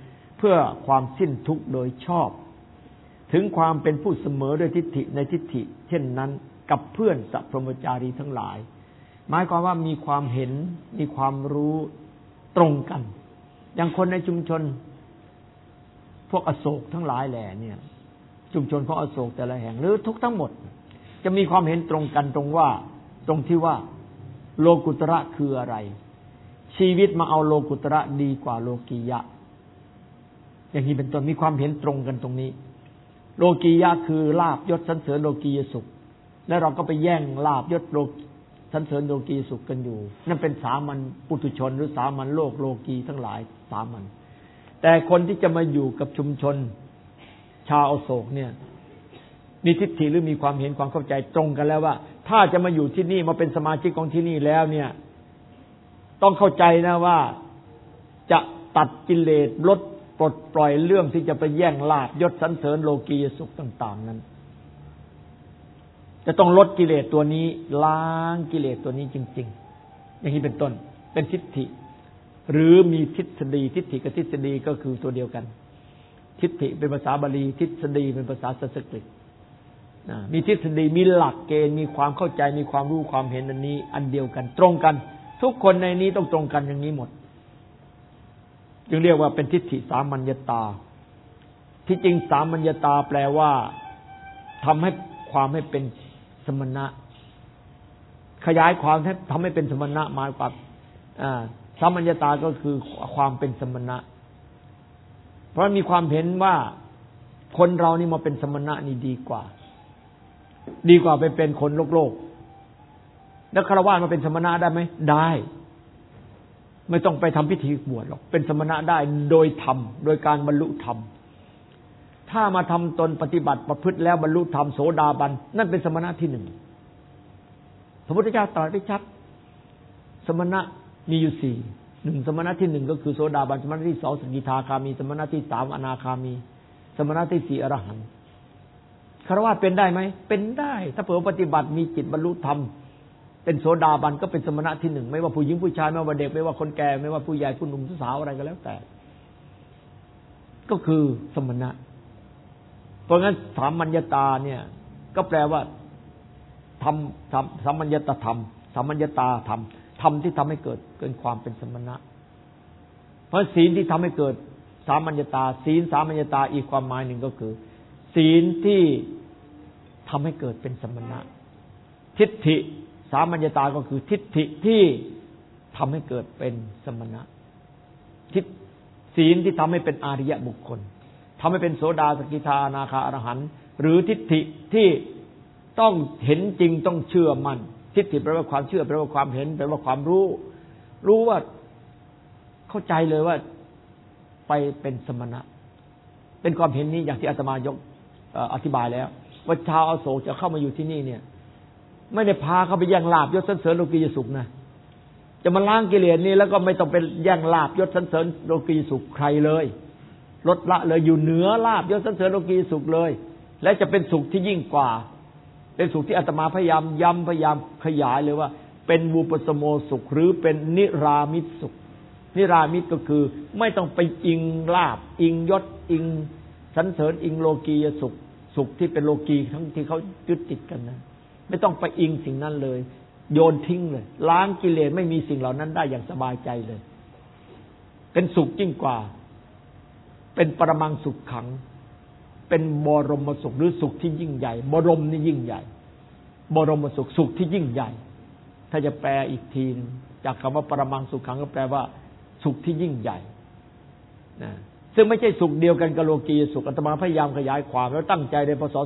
พื่อความสิ้นทุกข์โดยชอบถึงความเป็นผู้เสมอด้วยทิฏฐิในทิฏฐิเช่นนั้นกับเพื่อนสัพพมจารีทั้งหลายหมายความว่ามีความเห็นมีความรู้ตรงกันอย่างคนในชุมชนพวกอโศกทั้งหลายแหล่เนี่ยชุมชนของอโศกแต่ละแห่งหรือทุกทั้งหมดจะมีความเห็นตรงกันตรงที่ว่าโลกุตระคืออะไรชีวิตมาเอาโลกุตระดีกว่าโลกียะอย่างนี้เป็นต้นมีความเห็นตรงกันตรงนี้โลกียะคือลาภยศสรรเสริญโลกียสุขและเราก็ไปแย่งลาภยศสรรเสริญโลกีสุขกันอยู่นั่นเป็นสามัญปุถุชนหรือสามัญโลกโลกีทั้งหลายสามัญแต่คนที่จะมาอยู่กับชุมชนชาวอโศกเนี่ยมีทิฏฐิหรือมีความเห็นความเข้าใจตรงกันแล้วว่าถ้าจะมาอยู่ที่นี่มาเป็นสมาชิกของที่นี่แล้วเนี่ยต้องเข้าใจนะว่าจะตัดกิเลสลดปลดปล่อยเรื่องที่จะไปแย่งลาภยศสรรเสริญโลกียสุขต่างๆนั้นจะต้องลดกิเลสตัวนี้ล้างกิเลสตัวนี้จริงๆอย่างนี้เป็นต้นเป็นทิฏฐิหรือมีทฤษฎีทิฏฐิกับทฤษฎีก็คือตัวเดียวกันทิฏฐิเป็นภาษาบาลีทฤษฎีเป็นภาษาสันสกฤตมีทฤษฎีมีหลักเกณฑ์มีความเข้าใจมีความรู้ความเห็นอันนี้อันเดียวกันตรงกันทุกคนในนี้ต้องตรงกันอย่างนี้หมดจึงเรียกว่าเป็นทิฏฐิสามัญญตาที่จริงสามัญญตาแปลว่าทำให้ความให้เป็นสมณะขยายความให้ทำให้เป็นสมณะมากับสามัญญตาก็คือความเป็นสมณะเพราะมีความเห็นว่าคนเรานี่มาเป็นสมณะนี่ดีกว่าไปเป็นคนโลกแล้วฆราวาสมาเป็นสมณะได้ไหมได้ไม่ต้องไปทำพิธีบวชหรอกเป็นสมณะได้โดยธรรมโดยการบรรลุธรรมถ้ามาทำตนปฏิบัติประพฤติแล้วบรรลุธรรมโสดาบันนั่นเป็นสมณะที่หนึ่งพระพุทธเจ้าตรัสไว้ชัดสมณะมีอยู่สี่หนึ่งสมณะที่หนึ่งก็คือโสดาบันสมณะที่สองสกิทาคามีสมณะที่สามอนาคามีสมณะที่สี่อรหันต์ฆราวาสเป็นได้ไหมเป็นได้ถ้าเผื่อปฏิบัติมีจิตบรรลุธรรมเป็นโสดาบันก็เป็นสมณะที่หนึ่งไม่ว่าผู้หญิงผู้ชายไม่ว่าเด็กไม่ว่าคนแก่ไม่ว่าผู้ใหญ่ผู้หนุ่มผู้สาวอะไรก็แล้วแต่ก็คือสมณะเพราะงั้นสามัญญตาเนี่ยก็แปลว่าธรรมสามัญญตธรรมสามัญญตาธรรมที่ทำให้เกิดความเป็นสมณะเพราะศีลที่ทำให้เกิดสามัญญตาศีลสามัญญตาอีกความหมายหนึ่งก็คือศีลที่ทำให้เกิดเป็นสมณะทิฏฐิสามัญญตาก็คือทิฏฐิที่ทำให้เกิดเป็นสมณะศีลที่ทำให้เป็นอาริยบุคคลทำให้เป็นโสดาสกิทาอนาคาอรหันต์หรือทิฏฐิที่ต้องเห็นจริงต้องเชื่อมั่นทิฏฐิแปลว่าความเชื่อแปลว่าความเห็นแปลว่าความรู้ว่าเข้าใจเลยว่าไปเป็นสมณะเป็นความเห็นนี้อย่างที่อาตมายกอธิบายแล้วว่าชาวอโศกจะเข้ามาอยู่ที่นี่เนี่ยไม่ได้พาเขาไปแย่งลาภยศสรรเสริญโลกียสุขนะจะมาล้างกิเลสนี้แล้วก็ไม่ต้องไปแย่งลาภยศสรรเสริญโลกียสุขใครเลยลดละเลยอยู่เหนือลาภยศสรรเสริญโลกียสุขเลยและจะเป็นสุขที่ยิ่งกว่าเป็นสุขที่อาตมาพยายามย้ำพยายามขยายเลยว่าเป็นวูปสโมสุขหรือเป็นนิรามิตสุขนิรามิตก็คือไม่ต้องไปอิงลาภอิงยศอิงสรรเสริญอิงโลกียสุขที่เป็นโลกีทั้งที่เขายึดติดกันนะไม่ต้องไปอิงสิ่งนั้นเลยโยนทิ้งเลยล้างกิเลสไม่มีสิ่งเหล่านั้นได้อย่างสบายใจเลยเป็นสุขยิ่งกว่าเป็นปรมังสุขขังเป็นบรมสุขหรือสุขที่ยิ่งใหญ่บรมนี่ยิ่งใหญ่บรมสุขสุขที่ยิ่งใหญ่ถ้าจะแปลอีกทีจากคำว่าปรมังสุขขังก็แปลว่าสุขที่ยิ่งใหญ่นะซึ่งไม่ใช่สุขเดียวกันกับโลกียสุขอาตมาพยายามขยายความแล้วตั้งใจในพศ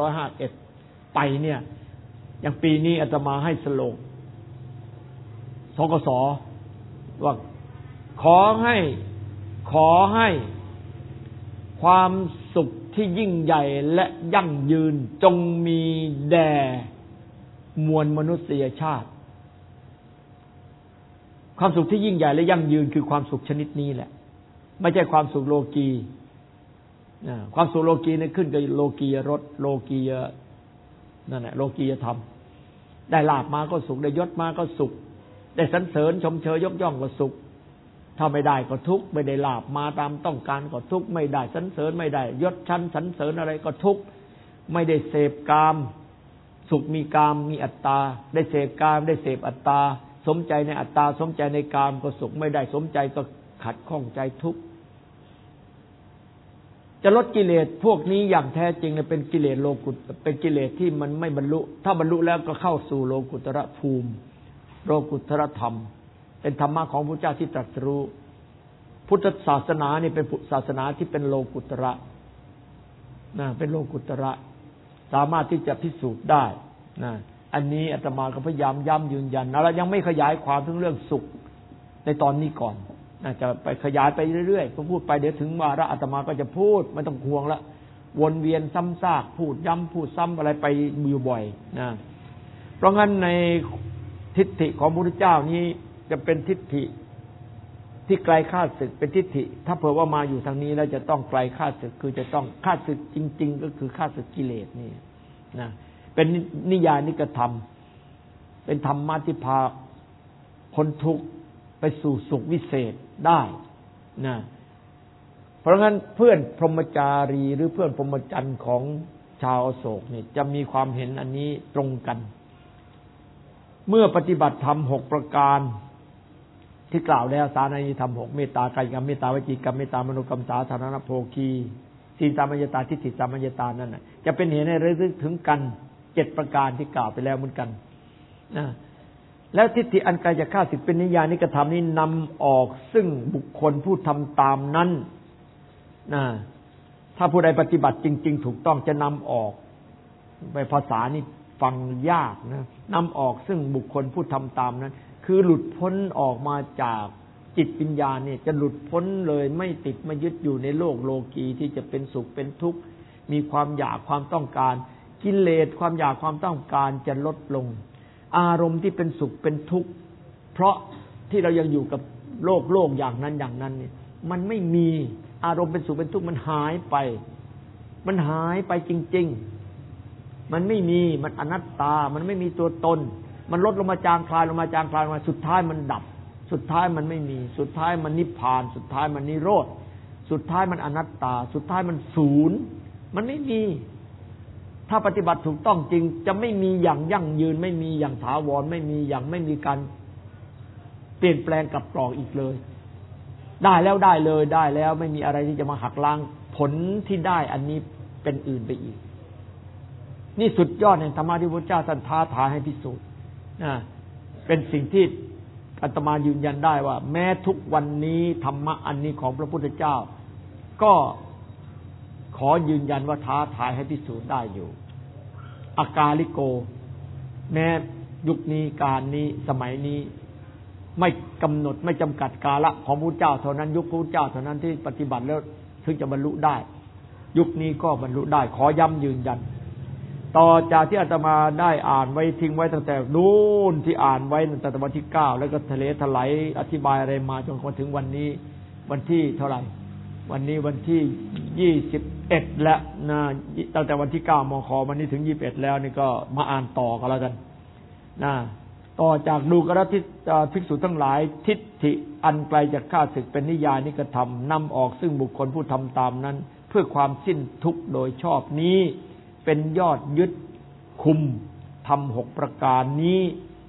2551ไปเนี่ยอย่างปีนี้อาตมาให้สโลกสกสว่าขอให้ความสุขที่ยิ่งใหญ่และยั่งยืนจงมีแด่มวลมนุษยชาติความสุขที่ยิ่งใหญ่และยั่งยืนคือความสุขชนิดนี้แหละไม่ใช่ความสุขโลกีความสุขโลกีนี่ขึ้นกับโลกียรสโลกียนั่นแหละโลกียธรรมได้ลาภมาก็สุขได้ยศมาก็สุขได้สรรเสริญชมเชยยกย่องก็สุขถ้าไม่ได้ก็ทุกข์ไม่ได้ลาภมาตามต้องการก็ทุกข์ไม่ได้สรรเสริญไม่ได้ยศชั้นสรรเสริญอะไรก็ทุกข์ไม่ได้เสพกามสุขมีกามมีอัตตาได้เสพกามได้เสพอัตตาสมใจในอัตตาสมใจในกามก็สุขไม่ได้สมใจก็ขัดข้องใจทุกข์จะลดกิเลสพวกนี้อย่างแท้จริงเนี่ยเป็นกิเลสโลกุตเป็นกิเลสที่มันไม่บรรลุถ้าบรรลุแล้วก็เข้าสู่โลกุตระภูมิโลกุตระธรรมเป็นธรรมะของพระเจ้าที่ตรัสรู้พุทธศาสนานี่เป็นศาสนาที่เป็นโลกุตระนะเป็นโลกุตระสามารถที่จะพิสูจน์ได้นะอันนี้อาตมาก็พยายามย้ำยืนยันแล้วยังไม่ขยายความถึงเรื่องสุขในตอนนี้ก่อนน่าจะไปขยายไปเรื่อยๆพอพูดไปเดี๋ยวถึงวาระอาตมาก็จะพูดไม่ต้องห่วงละวนเวียนซ้ำซากพูดย้ำพูดซ้ำอะไรไปอยู่บ่อยนะเพราะงั้นในทิฏฐิของพระพุทธเจ้านี้จะเป็นทิฏฐิที่ไกลข้าศึกเป็นทิฏฐิถ้าเผื่อว่ามาอยู่ทางนี้แล้วจะต้องไกลข้าศึกคือจะต้องข้าศึกจริงๆก็คือข้าศึกกิเลสนี่นะเป็นนิยานิกธรรมเป็นธรรมะที่พาพ้นทุกข์ไปสู่สุขวิเศษได้นะเพราะงั้นเพื่อนพรหมจารีหรือเพื่อนพรหมจรรย์ของชาวอโศกเนี่ยจะมีความเห็นอันนี้ตรงกันเมื่อปฏิบัติธรรม6ประการที่กล่าวแล้วสานานิธรรม6เมตตากายกรรมเมตตาวจีกรรมเมตตามโนกรรมสาธารณโภคีศีลสามัญญาตาทิฏฐิสามัญญาตานั่นน่ะจะเป็นเหตุให้ระลึกถึงกัน7ประการที่กล่าวไปแล้วเหมือนกันนะแล้วทิฏฐิอันไกลจากข้าศึกเป็นนิยานิกธรรมนี้นำออกซึ่งบุคคลผู้ทำตามนั้นนะถ้าผู้ใดปฏิบัติจริงๆถูกต้องจะนำออกไปภาษานี่ฟังยากนะนำออกซึ่งบุคคลผู้ทำตามนั้นคือหลุดพ้นออกมาจากจิตวิญญาณเนี่ยจะหลุดพ้นเลยไม่ติดไม่ยึดอยู่ในโลกโลกีที่จะเป็นสุขเป็นทุกข์มีความอยากความต้องการกิเลสความอยากความต้องการจะลดลงอารมณ์ที่เป็นสุขเป็นทุกข์เพราะที่เรายังอยู่กับโลกอย่างนั้นเนี่ยมันไม่มีอารมณ์เป็นสุขเป็นทุกข์มันหายไปจริงๆมันไม่มีมันอนัตตามันไม่มีตัวตนมันลดลงมาจางคลายลงมาสุดท้ายมันดับสุดท้ายมันไม่มีสุดท้ายมันนิพพานสุดท้ายมันนิโรธสุดท้ายมันอนัตตาสุดท้ายมันศูนย์มันไม่มีถ้าปฏิบัติถูกต้องจริงจะไม่มีอย่างยั่งยืนไม่มีอย่างถาวรไม่มีการเปลี่ยนแปลงกับกรอกอีกเลยได้แล้วไม่มีอะไรที่จะมาหักล้างผลที่ได้อันนี้เป็นอื่นไปอีกนี่สุดยอดแห่งธรรมะที่พระเจ้าท่านท้าทายให้พิสูจน์เป็นสิ่งที่อาตมายืนยันได้ว่าแม้ทุกวันนี้ธรรมะอันนี้ของพระพุทธเจ้าก็ขอยืนยันว่าท้าทายให้พิสูจน์ได้อยู่อากาลิโกแม้ยุคนี้การนี้สมัยนี้ไม่กำหนดไม่จำกัดกาละของพระเจ้าเท่านั้นยุคพระเจ้าเท่านั้นที่ปฏิบัติแล้วถึงจะบรรลุได้ยุคนี้ก็บรรลุได้ขอย้ำยืนยันต่อจากที่อาตมาได้อ่านไว้ทิ้งไว้ตั้งแต่นู้นที่อ่านไว้ตั้งแต่วันที่9แล้วก็ทะเลถลายอธิบายอะไรมาจนมาถึงวันนี้วันที่เท่าไหร่วันนี้วันที่21แล้วนะตั้งแต่วันที่9มควันนี้ถึง21แล้วนี่ก็มาอ่านต่อกันแล้วกันนะต่อจากดูกรทิภิกษุทั้งหลายทิฏฐิอันไกลจากข้าศึกเป็นนิยานิกธรรมนำออกซึ่งบุคคลผู้ทำตามนั้นเพื่อความสิ้นทุกข์โดยชอบนี้เป็นยอดยึดคุมทำ6ประการนี้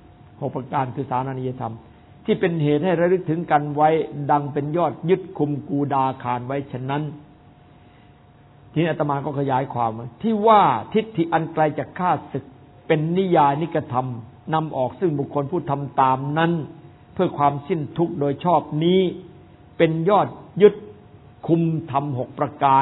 6ประการคือสานานิยธรรมที่เป็นเหตุให้ระลึกถึงกันไว้ดังเป็นยอดยึดคุมกูดาคารไว้ฉะนั้นทีนี้อาตมาก็ขยายความที่ว่าทิฏฐิอันไกลจากข้าศึกเป็นนิยานิกธรรมนำออกซึ่งบุคคลผู้ทำตามนั้นเพื่อความสิ้นทุกข์โดยชอบนี้เป็นยอดยึดคุมทำ6ประการ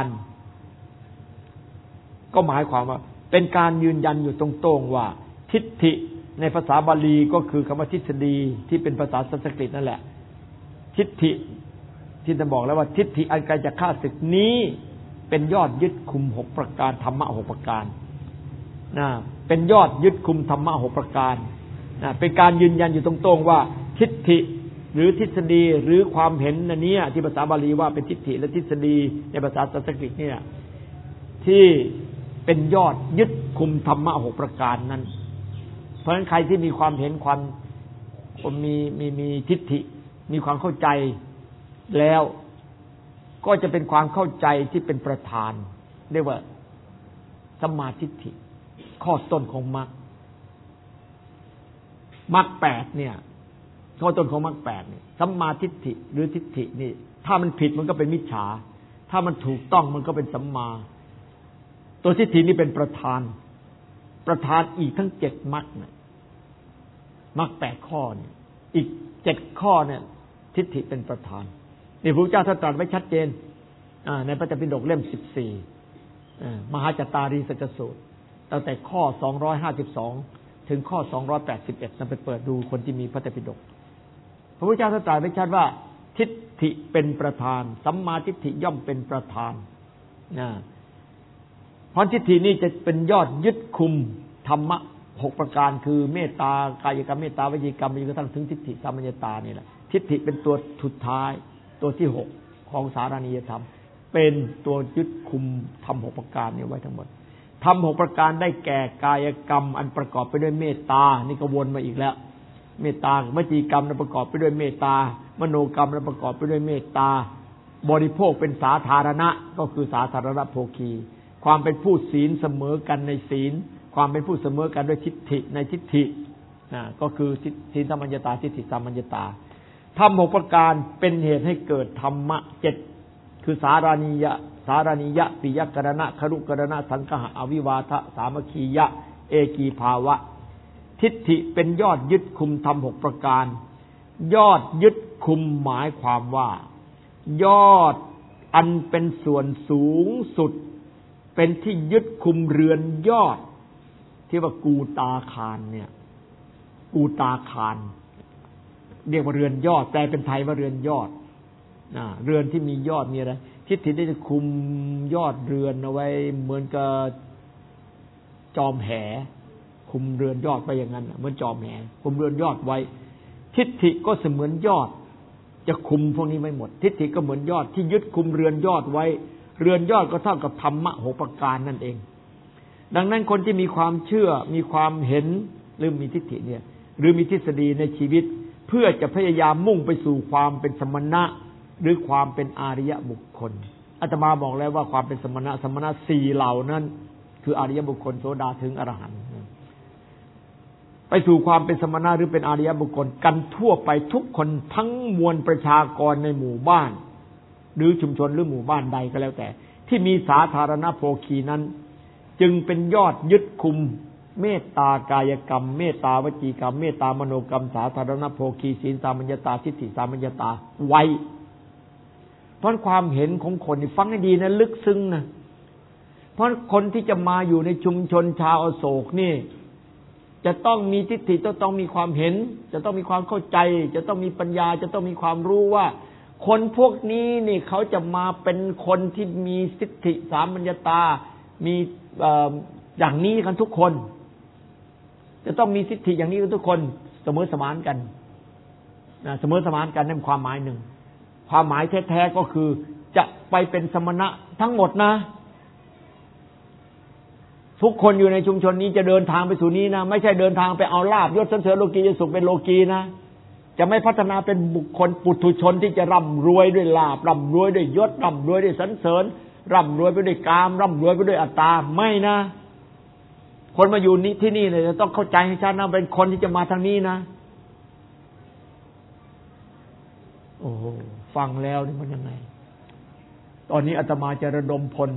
ก็หมายความว่าเป็นการยืนยันอยู่ตรงๆว่าทิฏฐิในภาษาบาลีก็คือคำว่าทฤษฎีที่เป็นภาษาสันสกฤตนั่นแหละทิฏฐิที่จะบอกแล้วว่าทิฏฐิอันไกลจากข้าศึกนี้เป็นยอดยึดคุม6ประการธรรมะ6ประการนะเป็นยอดยึดคุมธรรมะ6ประการนะเป็นการยืนยันอยู่ตรงๆว่าทิฏฐิหรือทฤษฎีหรือความเห็นอันนี้ที่ภาษาบาลีว่าเป็นทิฏฐิและทฤษฎีในภาษาสันสกฤตเนี่ยที่เป็นยอดยึดคุมธรรมะ6ประการนั้นเพราะฉะนั้นใครที่มีความเห็นความมีทิฏฐิมีความเข้าใจแล้วก็จะเป็นความเข้าใจที่เป็นประธานเรียกว่าสัมมาทิฏฐิข้อต้นของมรรค8เนี่ยข้อต้นของมรรค8เนี่ยสัมมาทิฏฐิหรือทิฏฐินี่ถ้ามันผิดมันก็เป็นมิจฉาถ้ามันถูกต้องมันก็เป็นสัมมาตัวทิฏฐินี่เป็นประธานอีกทั้ง7มรรคเนี่ยมรรค8ข้อเนี่ยอีก7ข้อเนี่ยทิฏฐิเป็นประธานนี่พระพุทธเจ้าท่านตรัสไว้ชัดเจนในพระไตรปิฎกเล่ม14มหาจัตตารีสัจสูตรตั้งแต่ข้อ252ถึงข้อ281นำไปเปิดดูคนที่มีพระไตรปิฎกพระพุทธเจ้าท่านตรัสไว้ชัดว่าทิฏฐิเป็นประธานสัมมาทิฏฐิย่อมเป็นประธานเพราะทิฏฐินี้จะเป็นยอดยึดคุมธรรมะ6ประการคือเมตตากายกรรมเมตตาวจีกรรมจนกระทั่งถึงทิฏฐิสัมมัญญตานี่แหละทิฏฐิเป็นตัวสุดท้ายตัวที่6ของสารณียธรรมเป็นตัวยึดคุมธรรม6ประการนี้ไว้ทั้งหมดธรรม6ประการได้แก่กายกรรมอันประกอบไปด้วยเมตตานี่ก็วนมาอีกแล้วเมตตาวจีกรรมนั้นประกอบไปด้วยเมตตามโนกรรมนั้นประกอบไปด้วยเมตตาบริโภคเป็นสาธารณะก็คือสาธารณโภคีความเป็นผู้ศีลเสมอกันในศีลความเป็นผู้เสมอกันด้วยทิฏฐิในทิฏฐิก็คือศีลสัมมัญญตาทิฏฐิสัมมัญญตาธรรม6ประการเป็นเหตุให้เกิดธรรมะ7คือสารานิยะปิยกรณะครุกรณะสังคหะอวิวาทะสามัคคียะเอกีภาวะทิฏฐิเป็นยอดยึดคุมธรรม6ประการยอดยึดคุมหมายความว่ายอดอันเป็นส่วนสูงสุดเป็นที่ยึดคุมเรือนยอดที่ว่ากูตาคารเนี่ยกูตาคารเรียกว่าเรือนยอดแปลเป็นไทยว่าเรือนยอดเรือนที่มียอดมีอะไรทิฏฐิได้จะคุมยอดเรือนเอาไว้เหมือนกับจอมแหคุมเรือนยอดไปอย่างนั้นเหมือนจอมแหคุมเรือนยอดไว้ทิฏฐิก็เสมือนยอดจะคุมพวกนี้ไว้หมดทิฏฐิก็เหมือนยอดที่ยึดคุมเรือนยอดไว้เรือนยอดก็เท่ากับธรรมะ6ประการนั่นเองดังนั้นคนที่มีความเชื่อมีความเห็นหรือมีทิฏฐิเนี่ยหรือมีทฤษฎีในชีวิตเพื่อจะพยายามมุ่งไปสู่ความเป็นสมณะหรือความเป็นอาริยบุคคลอาตมาบอกแล้วว่าความเป็นสมณะ4เหล่านั้นคืออาริยบุคคลโสดาถึงอรหันต์ไปสู่ความเป็นสมณะหรือเป็นอาริยบุคคลกันทั่วไปทุกคนทั้งมวลประชากรในหมู่บ้านหรือชุมชนหรือหมู่บ้านใดก็แล้วแต่ที่มีสาธารณโภคีนั้นจึงเป็นยอดยึดคุมเมตตากายกรรมเมตตาวจีกรรมเมตตามโนกรรมสาธารณโภคีศีลสัมมัญญตาทิฏฐิสัมมัญญตาไว้เพราะความเห็นของคนนี่ฟังให้ดีนะลึกซึ้งนะเพราะคนที่จะมาอยู่ในชุมชนชาวอโศกนี่จะต้องมีทิฏฐิจะต้องมีความเห็นจะต้องมีความเข้าใจจะต้องมีปัญญาจะต้องมีความรู้ว่าคนพวกนี้นี่เขาจะมาเป็นคนที่มีทิฏฐิสามัญญตามีอย่างนี้กันทุกคนจะต้องมีทิฏฐิอย่างนี้กันทุกคนเสมอสมานกันเสมอสมานกันนั่นความหมายหนึ่งความหมายแท้ๆก็คือจะไปเป็นสมณะทั้งหมดนะทุกคนอยู่ในชุมชนนี้จะเดินทางไปสู่นี้นะไม่ใช่เดินทางไปเอาลาภยศสรรเสริญโลกียสุขเป็นโลกีนะจะไม่พัฒนาเป็นบุคคลปุถุชนที่จะร่ำรวยด้วยลาภร่ำรวยด้วยยศร่ำรวยด้วยสรรเสริญร่ำรวยไปด้วยกามร่ำรวยไปด้วยอัตตาไม่นะคนมาอยู่นี้ที่นี่เนี่ยจะต้องเข้าใจให้ชัดนะเป็นคนที่จะมาทางนี้นะโอ้ฟังแล้วนี่มันยังไงตอนนี้อาตมาจะระดมพล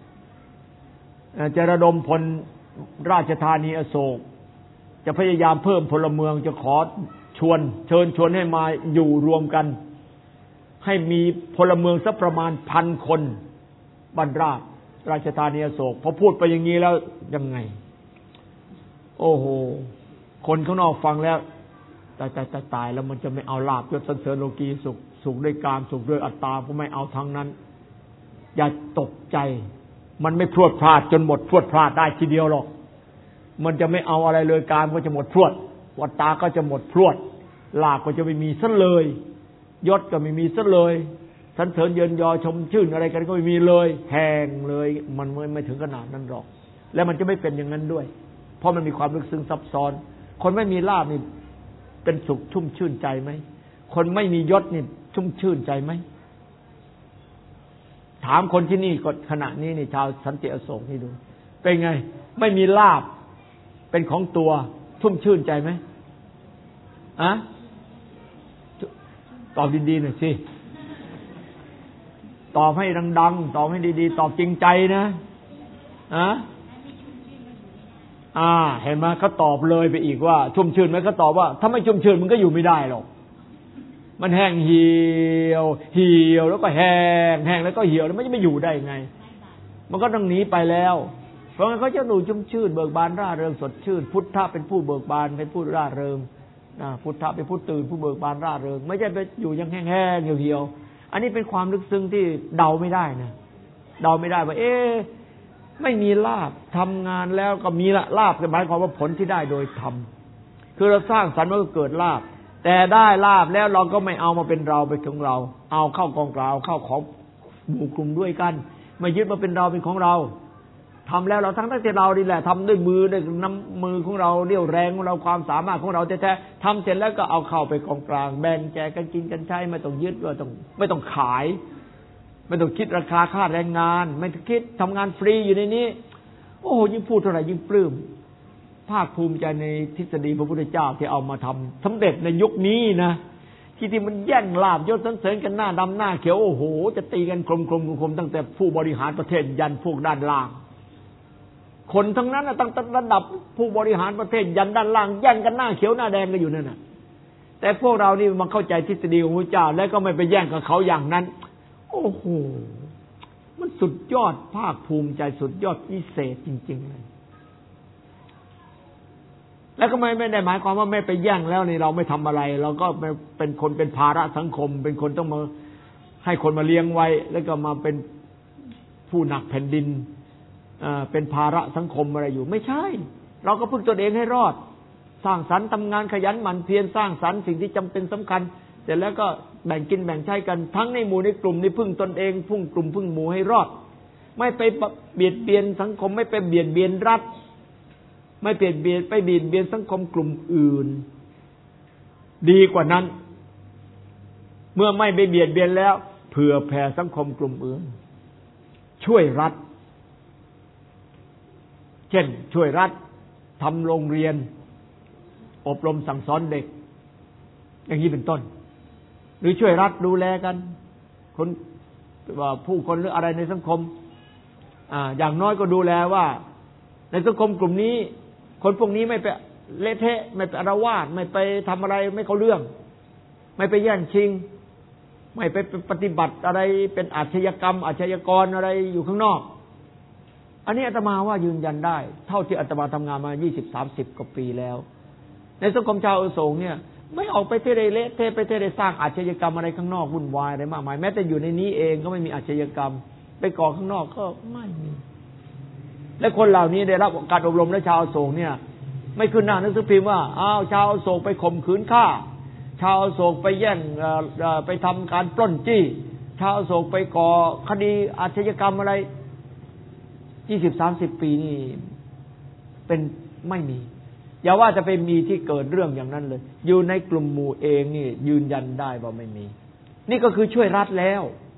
ราชธานีอโศกจะพยายามเพิ่มพลเมืองจะขอเชิญชวนให้มาอยู่รวมกันให้มีพลเมืองสักประมาณ 1,000 คนบ้านราชธานีอโศกพอพูดไปอย่างนี้แล้วยังไงโอ้โหคนข้างนอกฟังแล้วตายแล้วมันจะไม่เอาลาภยศสรรเสริญโลกีสุขด้วยกามสุขด้วยอัตตาก็ไม่เอาทั้งนั้นอย่าตกใจมันไม่พรวดพลาดจนหมดพรวดพลาดได้ทีเดียวหรอกมันจะไม่เอาอะไรเลยกามก็จะหมดพรวดอัตตาก็จะหมดพรวดลาภก็จะไม่มีซะเลยยศก็ไม่มีซะเลยสรรเสริญเยินยอชมชื่นอะไรกันก็ไม่มีเลยแห้งเลยมันไม่ถึงขนาดนั้นหรอกและมันจะไม่เป็นอย่างนั้นด้วยเพราะมันมีความลึกซึ้งซับซ้อนคนไม่มีลาภนี่เป็นสุขชุ่มชื่นใจไหมคนไม่มียศนี่ชุ่มชื่นใจไหมถามคนที่นี่ก็ขณะนี้นี่ชาวสันติอโศกนี่ดูเป็นไงไม่มีลาภเป็นของตัวชุ่มชื่นใจไหมอะตอบดีๆหน่อยสิตอบให้ดังๆตอบให้ดีๆตอบจริงใจนะเห็นไหมเขาตอบเลยไปอีกว่าชุ่มชื่นไหมเขาตอบว่าถ้าไม่ชุ่มชื่นมันก็อยู่ไม่ได้หรอกมันแห้งเหี่ยวแล้วก็แห้งแล้วก็เหี่ยวแล้วมันจะไม่อยู่ได้ไงมันก็ต้องหนีไปแล้วเพราะงั้นเขาจะดูชุ่มชื่นเบิกบานร่าเริงสดชื่นพุทธะเป็นผู้เบิกบานเป็นผู้ร่าเริงพุทธะเป็นผู้ตื่นผู้เบิกบานร่าเริงไม่ใช่ไปอยู่ยังแห้งเหี่ยวอันนี้เป็นความลึกซึ้งที่เดาไม่ได้นะเดาไม่ได้ว่าไม่มีลาภทำงานแล้วก็มีลาภหมายความว่าผลที่ได้โดยธรรมคือเราสร้างสรรค์มันก็เกิดลาภแต่ได้ลาภแล้วเราก็ไม่เอามาเป็นเราเป็นของเราเอาเข้ากองกล่าวเข้าของหมู่กลุ่มด้วยกันไม่ยึดมาเป็นเราเป็นของเราทำแล้วเราทั้งที่เรานี่แหละทำด้วยมือด้วยน้ำมือของเราเรี่ยวแรงของเราความสามารถของเราแท้ๆทำเสร็จแล้วก็เอาเข้าไปกองกลางแบ่งแจกกันกินกันใช้ไม่ต้องยึดไม่ต้องขายไม่ต้องคิดราคาค่าแรงงานไม่ต้องคิดทำงานฟรีอยู่ในนี้โอ้โหยิ่งพูดเท่าไหร่ยิ่งปลื้มภาคภูมิใจในทฤษฎีพระพุทธเจ้าที่เอามาทำสำเร็จในยุคนี้นะที่มันแย่งลาภยศสรรเสริญกันหน้าดำหน้าเขียวโอ้โหจะตีกันคมตั้งแต่ผู้บริหารประเทศยันพวกด้านล่างคนทั้งนั้นตั้งแต่ระดับผู้บริหารประเทศยันด้านล่างแย่งกันหน้าเขียวหน้าแดงกันอยู่นั่นน่ะแต่พวกเรานี่มาเข้าใจทฤษฎีของพระเจ้าแล้วก็ไม่ไปแย่งกับเขาอย่างนั้นโอ้โหมันสุดยอดภาคภูมิใจสุดยอดพิเศษจริงๆเลยแล้วก็ไม่ได้หมายความว่าไม่ไปแย่งแล้วนี่เราไม่ทำอะไรเราก็เป็นคนเป็นภาระสังคมเป็นคนต้องมาให้คนมาเลี้ยงไว้แล้วก็มาเป็นผู้หนักแผ่นดินเป็นภาระสังคมอะไรอยู่ไม่ใช่เราก็พึ่งตนเองให้รอดสร้างสรรค์ทำงานขยันหมั่นเพียรสร้างสรรค์สิ่งที่จำเป็นสำคัญเสร็จแล้วก็แบ่งกินแบ่งใช้กันทั้งในหมู่ในกลุ่มในพึ่งตนเองพึ่งกลุ่มพึ่งหมู่ให้รอดไม่ไปเบียดเบียนสังคมไม่ไปเบียดเบียนรัฐไม่เบียดเบียนสังคมกลุ่มอื่นดีกว่านั้นเมื่อไม่ไปเบียดเบียนแล้วเผื่อแผ่สังคมกลุ่มอื่นช่วยรัฐเช่นช่วยรัฐทำโรงเรียนอบรมสั่งสอนเด็กอย่างนี้เป็นต้นหรือช่วยรัฐดูแลกันคนว่าผู้คนหรืออะไรในสังคมอย่างน้อยก็ดูแลว่าในสังคมกลุ่มนี้คนพวกนี้ไม่ไปเละเทะไม่ไปอาละวาดไม่ไปทำอะไรไม่เข้าเรื่องไม่ไปแย่งชิงไม่ไปปฏิบัติอะไรเป็นอาชญากรรมอาชญากรอะไรอยู่ข้างนอกอันนี้อาตมาว่ายืนยันได้เท่าที่อาตมาทำงานมา 20-30 กว่าปีแล้วในสังคมชาวอโศกเนี่ยไม่ออกไปเทเละเทไปเทสร้างอาชญากรรมอะไรข้างนอกวุ่นวายอะไรมากมายแม้แต่อยู่ในนี้เองก็ไม่มีอาชญากรรมไปก่อข้างนอกก็ไม่มีและคนเหล่านี้ได้รับการอบรมและชาวอโศกเนี่ยไม่ขึ้นหน้าหนังสือพิมพ์ว่าอ้าวชาวอโศกไปข่มขืนฆ่าชาวอโศกไปแย่งไปทำการปล้นจี้ชาวอโศกไปก่อคดีอาชญากรรมอะไร 20-30 ปีนี่เป็นไม่มีอย่าว่าจะไปมีที่เกิดเรื่องอย่างนั้นเลยอยู่ในกลุ่มหมู่เองนี่ยืนยันได้ว่าไม่มีนี่ก็คือช่วยรัฐแล้ว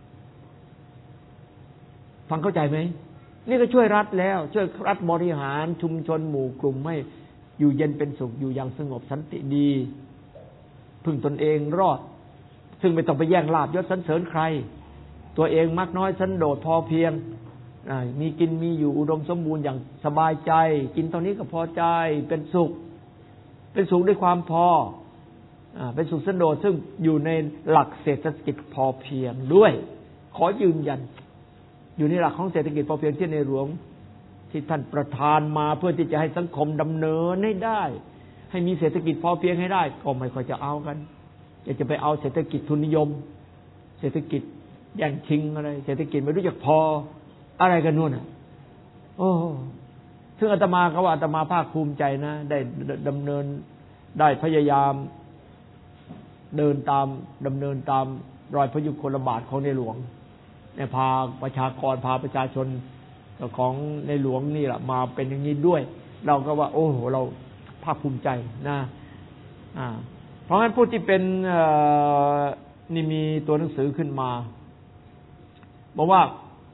ฟังเข้าใจไหมนี่ก็ช่วยรัฐแล้วช่วยรัฐบริหารชุมชนหมู่กลุ่มให้อยู่เย็นเป็นสุขอยู่อย่างสงบสันติดีพึ่งตนเองรอดซึ่งไม่ต้องไปแย่งลาภยศสรรเสริญใครตัวเองมักน้อยสันโดษพอเพียงมีกินมีอยู่อุดมสมบูรณ์อย่างสบายใจกินเท่านี้ก็พอใจเป็นสุขด้วยความพอเป็นสุขสันโดษซึ่งอยู่ในหลักเศรษฐกิจพอเพียงด้วยขอยืนยันอยู่ในหลักของเศรษฐกิจพอเพียงที่ในหลวงที่ท่านประทานมาเพื่อที่จะให้สังคมดำเนินให้ได้ให้มีเศรษฐกิจพอเพียงให้ได้ก็ไม่ค่อยจะเอากันอยากจะไปเอาเศรษฐกิจทุนนิยมเศรษฐกิจแย่งชิงอะไรเศรษฐกิจไม่รู้จักพออะไรกันนู่นโอ้ซึ่งอาตมาก็ว่าอาตมาภาคภูมิใจนะได้ดำเนินได้พยายามดำเนินตามรอยพระยุคลบาทของในหลวงเนี่ยพาประชากรพาประชาชนของในหลวงนี่แหละมาเป็นอย่างนี้ด้วยเราก็ว่าโอ้โหเราภาคภูมิใจนะเพราะงั้นผู้ที่เป็นนี่มีตัวหนังสือขึ้นมาบอกว่า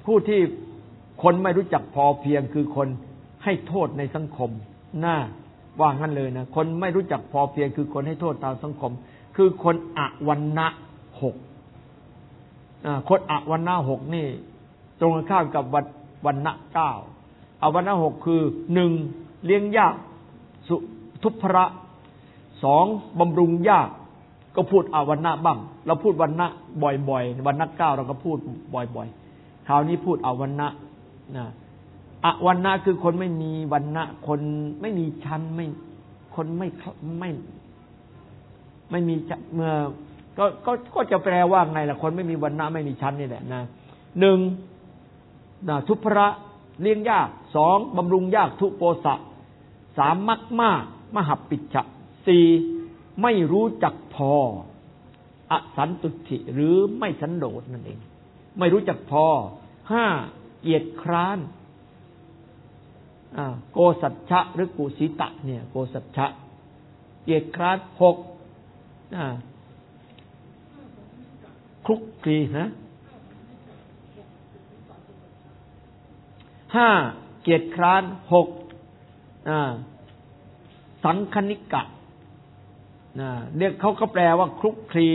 ผู้ที่คนไม่รู้จักพอเพียงคือคนให้โทษในสังคมน่าว่างั้นเลยนะคนไม่รู้จักพอเพียงคือคนให้โทษตามสังคมคือคนอวรรณะหกคนอวรรณะหกนี่ตรงกันข้ามกับวรรณะเก้าอวรรณะหกคือหนึ่งเลี้ยงยากสุทุพพระสองบำรุงยากก็พูดอวรรณะบ้างเราพูดวรรณะบ่อยๆวรรณะเก้าเราก็พูดบ่อยๆคราวนี้พูดอวรรณะนะอวรรณะคือคนไม่มีวรรณะคนไม่มีชั้นไม่คนไม่มีเมื่อก็จะแปลว่าไงล่ะคนไม่มีวรรณะไม่มีชั้นนี่แหละนะหนึ่งทุพพระเลี้ยงยากสองบำรุงยากทุโปสะสามมักมากมหัปปิจฉะสี่ไม่รู้จักพออสันตุถิหรือไม่สันโดษนั่นเองไม่รู้จักพอห้าเกียจคร้านโกสัจฉะหรือกุสิตะเนี่ยโกสัจฉะเกียจคร้านหกคลุกคลีนะห้าเกียจคร้านหกสังคณิกะเรียกเขาแปลว่าคลุกคลี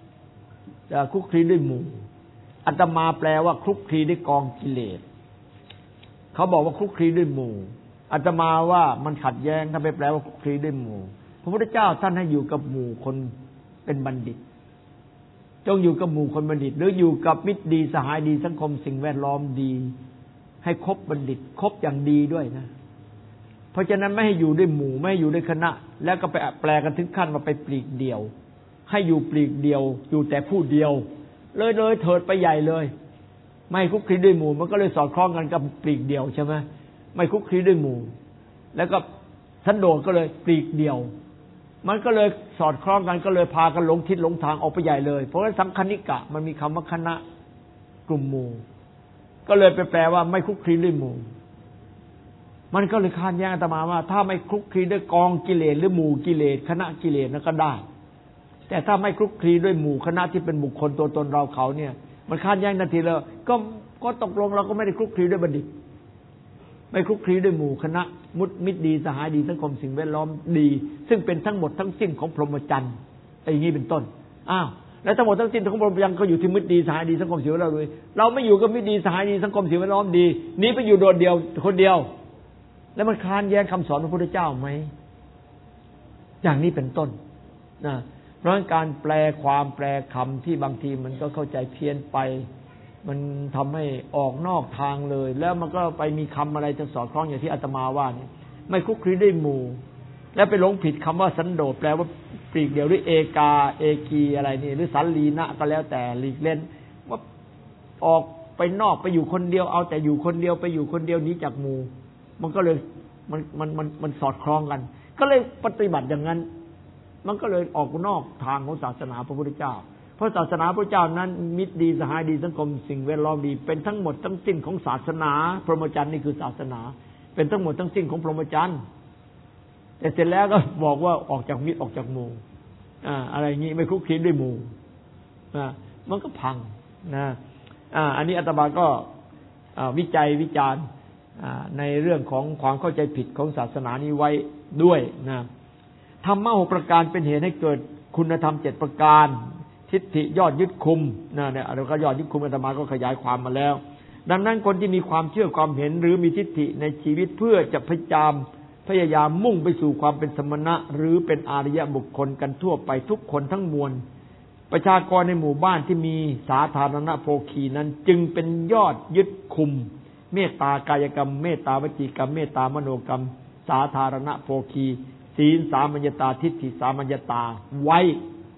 ด้วยหมู่อาตมาแปลว่าคลุกคลีด้วยกองกิเลสเขาบอกว่าคลุกคลีด้วยหมู่อาตมาว่ามันขัดแย้งถ้าไปแปลว่าคลุกคลีด้วยหมู่พระพุทธเจ้าท่านให้อยู่กับหมู่คนเป็นบัณฑิตจงอยู่กับหมู่คนบัณฑิตหรืออยู่กับมิตรดีสหายดีสังคมสิ่งแวดล้อมดีให้คบบัณฑิตคบอย่างดีด้วยนะเพราะฉะนั้นไม่ให้อยู่ด้วยหมู่ไม่ให้อยู่ด้วยคณะแล้วก็ไปแปลกันถึงขั้นมาไปปลีกเดียวให้อยู่ปลีกเดียวอยู่แต่ผู้เดียวเลยเถิดไปใหญ่เลยไม่คลุกคลีด้วยหมู่มันก็เลยสอดคล้องกันกับปลีกเดียวใช่ไหมไม่คลุกคลีด้วยหมู่แล้วก็สันโดษก็เลยปลีกเดียวมันก็เลยสอดคล้องกันก็เลยพากันหลงทิศหลงทางออกไปใหญ่เลยเพราะฉะนั้นสังคณิกะมันมีคำว่าคณะกลุ่มหมู่ก็เลยไปแปลว่าไม่คลุกคลีด้วยหมู่มันก็เลยค้านแย้งอาตมาว่าถ้าไม่คลุกคลีด้วยกองกิเลสหรือหมู่กิเลสคณะกิเลสนั้นก็ได้แต่ถ้าไม่คลุกคลีด้วยหมู่คณะที่เป็นบุคคลตัวตนเราเขาเนี่ยมันค้านแย้งทันทีเลยก็ตกลงเราก็ไม่ได้คลุกคลีด้วยบัณฑิตไม่คลุกคลีด้วยหมู่คณะมิตรดีสหายดีสังคมสิ่งแวดล้อมดีซึ่งเป็นทั้งหมดทั้งสิ้นของพรหมจรรย์อย่างนี้เป็นต้นแล้วทั้งหมดทั้งสิ้นของพรหมจรรย์ก็อยู่ที่มิตรดีสหายดีสังคมสิ่งแวดล้อมเลยเราไม่อยู่กับมิตรดีสหายดีสังคมสิ่งแวดล้อมดีนี้ไปอยู่โดดเดียวคนเดียวแล้วมันค้านแย้งคำสอนของพระพุทธเจ้าไหมอย่างนี้เป็นต้นนะเพราะการแปลความแปลคำที่บางทีมันก็เข้าใจเพี้ยนไปมันทำให้ออกนอกทางเลยแล้วมันก็ไปมีคำอะไรจะสอดคล้องอย่างที่อาตมาว่านี่ไม่คลุกคลีด้วยหมู่แล้วไปหลงผิดคำว่าสันโดษแปลว่าปลีกเดียวหรือเอกาเอกีอะไรนี่หรือสันลีนะก็แล้วแต่หลีกเล่นว่าออกไปนอกไปอยู่คนเดียวเอาแต่อยู่คนเดียวไปอยู่คนเดียวหนีจากหมู่มันก็เลยมันสอดคล้องกันก็เลยปฏิบัติอย่างนั้นมันก็เลยออกนอกทางของศาสนาพระพุทธเจ้าเพราะศาสนาพระเจ้านั้นมิตรดีสหายดีสังคมสิ่งแวดล้อมดีเป็นทั้งหมดทั้งสิ้นของศาสนาพรหมจรรย์นี่คือศาสนาเป็นทั้งหมดทั้งสิ้นของพรหมจรรย์แต่เสร็จแล้วก็บอกว่าออกจากมิตรออกจากหมู่อะไรอย่างนี้ไม่คลุกคลีด้วยหมู่มันก็พังนะอันนี้อาตมาก็วิจัยวิจารณ์ในเรื่องของความเข้าใจผิดของศาสนานี้ไว้ด้วยนะธรรมะ6ประการเป็นเหตุให้เกิดคุณธรรม7ประการทิฏฐิยอดยึดคุมเนี่ยเราก็ยอดยึดคุมอาตมาก็ขยายความมาแล้วดังนั้นคนที่มีความเชื่อความเห็นหรือมีทิฏฐิในชีวิตเพื่อจะพยายามมุ่งไปสู่ความเป็นสมณะหรือเป็นอริยบุคคลกันทั่วไปทุกคนทั้งมวลประชากรในหมู่บ้านที่มีสาธารณโภคีนั้นจึงเป็นยอดยึดคุมเมตตากายกรรมเมตตาวจีกรรมเมตตามโนกรรมสาธารณโภคีศีลสามัญญตาทิฏฐิสามัญญตาไว้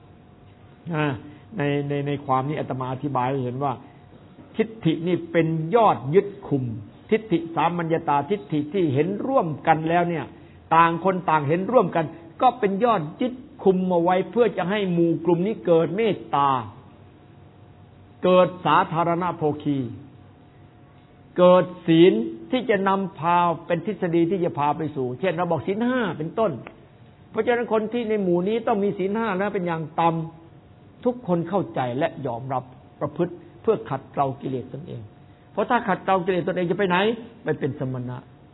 ในความนี้อาตมาอธิบายให้เห็นว่าทิฏฐินี่เป็นยอดยึดคุมทิฏฐิสามัญญตาทิฏฐิที่เห็นร่วมกันแล้วเนี่ยต่างคนต่างเห็นร่วมกันก็เป็นยอดยึดคุมมาไว้เพื่อจะให้หมู่กลุ่มนี้เกิดเมตตาเกิดสาธารณโภคีเกิดศีลที่จะนำพาเป็นทฤษฎีที่จะพาไปสู่เช่นเราบอกศีล5เป็นต้นเพราะฉะนั้นคนที่ในหมู่นี้ต้องมีศีล5แล้วเป็นอย่างต่ำทุกคนเข้าใจและยอมรับประพฤติเพื่อขัดเกลากิเลสตนเองเพราะถ้าขัดเกลากิเลสตนเองจะไปไหนไปเป็นสมณะ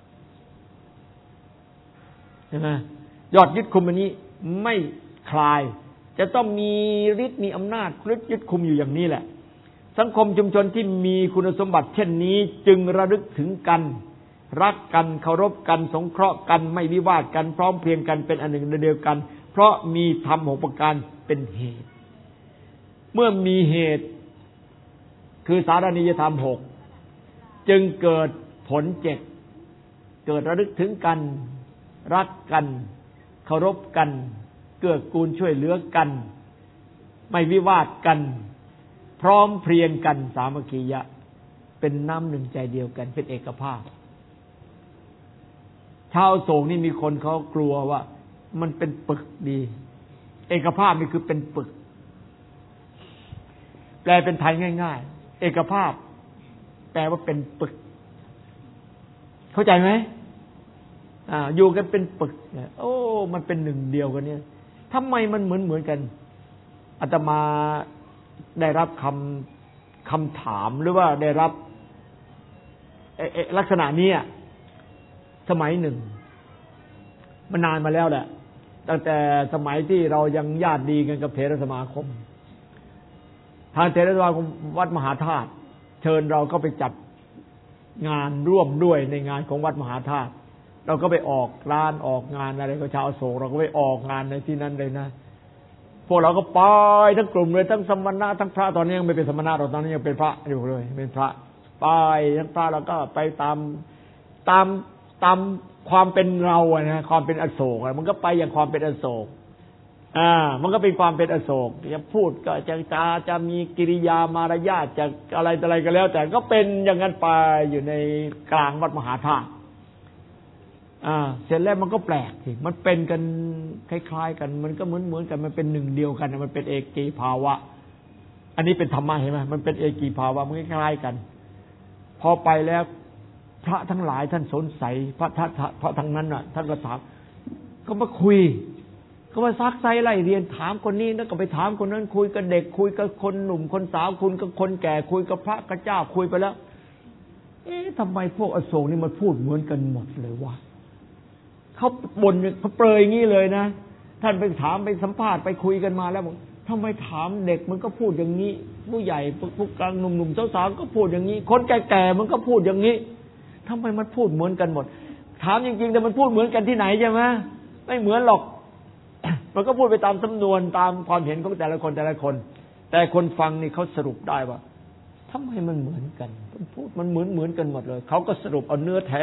ใช่ไหมยอดยึดคุมอันนี้ไม่คลายจะต้องมีฤทธิ์มีอำนาจยึดคุมอยู่อย่างนี้แหละสังคมชุมชนที่มีคุณสมบัติเช่นนี้จึงระลึกถึงกันรักกันเคารพกันสงเคราะห์กันไม่วิวาทกันพร้อมเพรียงกันเป็นอันหนึ่งเดียวกันเพราะมีธรรม6ประการเป็นเหตุเมื่อมีเหตุคือสารณียธรรม6จึงเกิดผล7เกิดระลึกถึงกันรักกันเคารพกันเกื้อกูลช่วยเหลือกันไม่วิวาทกันพร้อมเพรียงกันสามัคคียะเป็นน้ำหนึ่งใจเดียวกันเป็นเอกภาพชาวโศกนี่มีคนเขากลัวว่ามันเป็นปึกดีเอกภาพนี่คือเป็นปึกแปลเป็นไทยง่ายๆเอกภาพแปลว่าเป็นปึกเข้าใจไหมอยู่กันเป็นปึกโอ้มันเป็นหนึ่งเดียวกันเนี่ยทำไมมันเหมือนกันอาตมาได้รับคำถามหรือว่าได้รับลักษณะนี้สมัยหนึ่งมันนานมาแล้วแหละตั้งแต่สมัยที่เรายังญาติดีกันกับเถรสมาคมทางเถรสมาคมวัดมหาธาตุเชิญเราก็ไปจัดงานร่วมด้วยในงานของวัดมหาธาตุเราก็ไปออกร้านออกงานอะไรก็ชาวโศกเราก็ไปออกงานในที่นั้นเลยนะพวกเราก็ไปทั้งกลุ่มเลยทั้งสมณะทั้งพระตอนนี้ยังไม่เป็นสมณะเราตอนนี้ยังเป็นพระอยู่เลยเป็นพระไปทั้งพระเราก็ไปตามความเป็นเรานะความเป็นอโศกมันก็ไปอย่างความเป็นอโศกมันก็เป็นความเป็นอโศกจะพูดก็จะมีกิริยามารยาทจะอะไรก็แล้ว แต่ก็เป็นอย่างนั้นไปอยู่ในกลางวัดมหาธาตุเสร็จแล้วมันก็แปลกสิมันเป็นกันคล้ายๆกันมันก็เหมือนกันมันเป็นหนึ่งเดียวกันมันเป็นเอกีภาวะอันนี้เป็นธรรมะเห็นไหมมันเป็นเอกีภาวะมันคล้ายๆกันพอไปแล้วพระทั้งหลายท่านสงสัยพระทั้งนั้นน่ะท่านก็ถามก็มาคุยก็มาซักไซไล่เรียนถามคนนี้แล้วก็ไปถามคนนั้นคุยกับเด็กคุยกับคนหนุ่มคนสาวคุยกับคนแก่คุยกับพระกับเจ้าคุยไปแล้วทำไมพวกอโศกนี่มันพูดเหมือนกันหมดเลยวะเขาบ่นเขาเปรยอย่างนี้เลยนะท่านไปถามไปสัมภาษณ์ไปคุยกันมาแล้วบอกทำไมถามเด็กมันก็พูดอย่างนี้ผู้ใหญ่ผู้กลางหนุ่มๆสาวๆก็พูดอย่างนี้คนแก่ๆมันก็พูดอย่างนี้ทำไมมันพูดเหมือนกันหมดถามจริงๆแต่มันพูดเหมือนกันที่ไหนใช่ไหมไม่เหมือนหรอก มันก็พูดไปตามสำนวนตามความเห็นของแต่ละคนแต่คนฟังนี่เขาสรุปได้ว่าทำไมมันเหมือนกันมันพูดมันเหมือนกันหมดเลยเขาก็สรุปเอาเนื้อแท้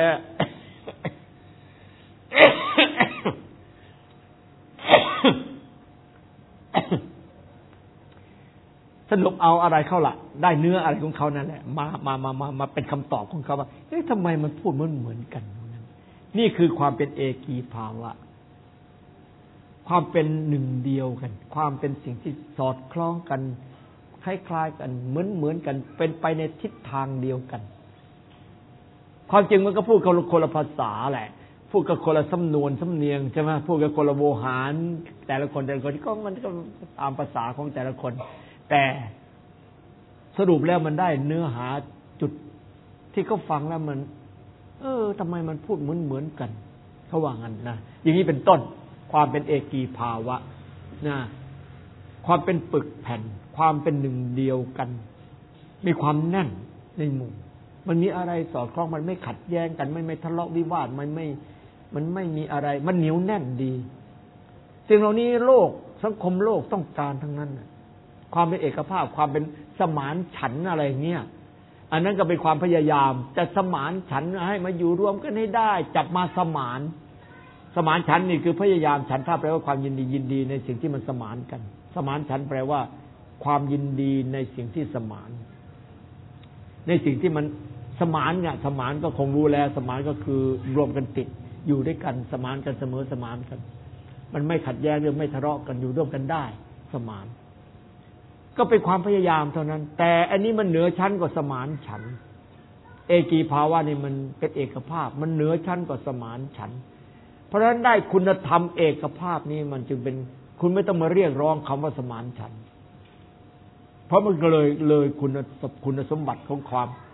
สรุปเอาอะไรเข้าละได้เนื้ออะไรของเขานั่นแหละมาเป็นคำตอบของเขาว่าทำไมมันพูดเหมือนกันนี่คือความเป็นเอกีภาวะความเป็นหนึ่งเดียวกันความเป็นสิ่งที่สอดคล้องกันคล้ายๆกันเหมือนกันเป็นไปในทิศทางเดียวกันความจริงมันก็พูดคนละภาษาแหละพูดกับคนละสำนวนสำเนียงใช่ไหมพูดกับคนละโวหารแต่ละคนก็มันก็ตามภาษาของแต่ละคนแต่สรุปแล้วมันได้เนื้อหาจุดที่เขาฟังแล้วมันทำไมมันพูดเหมือนกันเขาว่างั้นนะอย่างนี้เป็นต้นความเป็นเอกีภาวะนะความเป็นปึกแผ่นความเป็นหนึ่งเดียวกันมีความแน่นในหมู่มันมีอะไรสอดคล้องมันไม่ขัดแย้งกันไม่ทะเลาะวิวาทมันไม่มีอะไรมันเหนียวแน่นดีสิ่งเหล่านี้โลกสังคมโลกต้องการทั้งนั้นความเป็นเอกภาพความเป็นสมานฉันท์อะไรเงี้ยอันนั้นก็เป็นความพยายามจะสมานฉันท์ให้มาอยู่รวมกันให้ได้จับมาสมานฉันท์นี่คือพยายามฉันท์แปลว่าความยินดีในสิ่งที่มันสมานกันสมานฉันท์แปลว่าความยินดีในสิ่งที่สมานในสิ่งที่มันสมานเนี่ยสมานก็คงรู้แล้วสมานก็คือรวมกันติดอยู่ด้วยกันสมานกันเสมอสมานกันมันไม่ขัดแย้งหรือไม่ทะเลาะกันอยู่ร่วมกันได้สมานก็เป็นความพยายามเท่านั้นแต่อันนี้มันเหนือชั้นกว่าสมานฉันท์เอกีภาวะนี่มันเป็นเอกภาพมันเหนือชั้นกว่าสมานฉันท์เพราะฉะนั้นได้คุณธรรมเอกภาพนี้มันจึงเป็นคุณไม่ต้องมาเรียกร้องคำว่าสมานฉันท์เพราะมันก็เลยคุณสมบัติของความ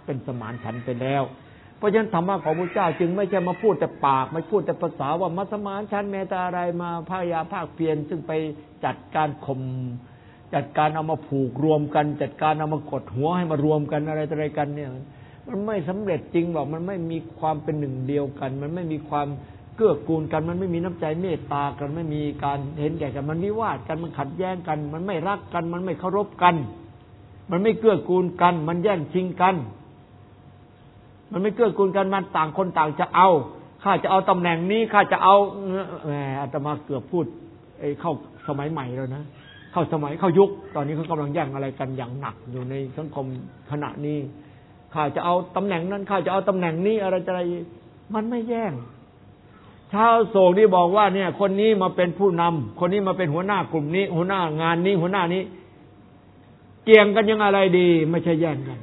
เป็นสมานฉันท์ไปแล้วเพราะฉะนั้นธรรมะของพระเจ้าจึงไม่ใช่มาพูดแต่ปากไม่พูดแต่ภาษาว่ามาสมานฉันท์แม้แต่อะไรมาพยายามภาคเพียรซึ่งไปจัดการข่มจัดการเอามาผูกรวมกันจัดการเอามากดหัวให้มารวมกันอะไรกันเนี่ยมันไม่สำเร็จจริงหรอกมันไม่มีความเป็นหนึ่งเดียวกันมันไม่มีความเกื้อกูลกันมันไม่มีน้ำใจเมตตากันไม่มีการเห็นแก่กันมันวิวาทกันมันขัดแย้งกันมันไม่รักกันมันไม่เคารพกันมันไม่เกื้อกูลกันมันแย่งชิงกันมันไม่เกื้อกูลกันมันต่างคนต่างจะเอาข้าจะเอาตำแหน่งนี้ข้าจะเอาแหมอาตมาเกือบพูดเข้าสมัยใหม่แล้วนะเข้าสมัยเข้ายุคตอนนี้เขากำลังแย่งอะไรกันอย่างหนักอยู่ในสังคมขณะนี้ข้าจะเอาตำแหน่งนั้นข้าจะเอาตำแหน่งนี้อะไรมันไม่แย่งชาวโศกนี่บอกว่าเนี่ยคนนี้มาเป็นผู้นำคนนี้มาเป็นหัวหน้ากลุ่มนี้หัวหน้างานนี้หัวหน้านี้เกี่ยงกันยังอะไรดีไม่ใช่แย่งกัน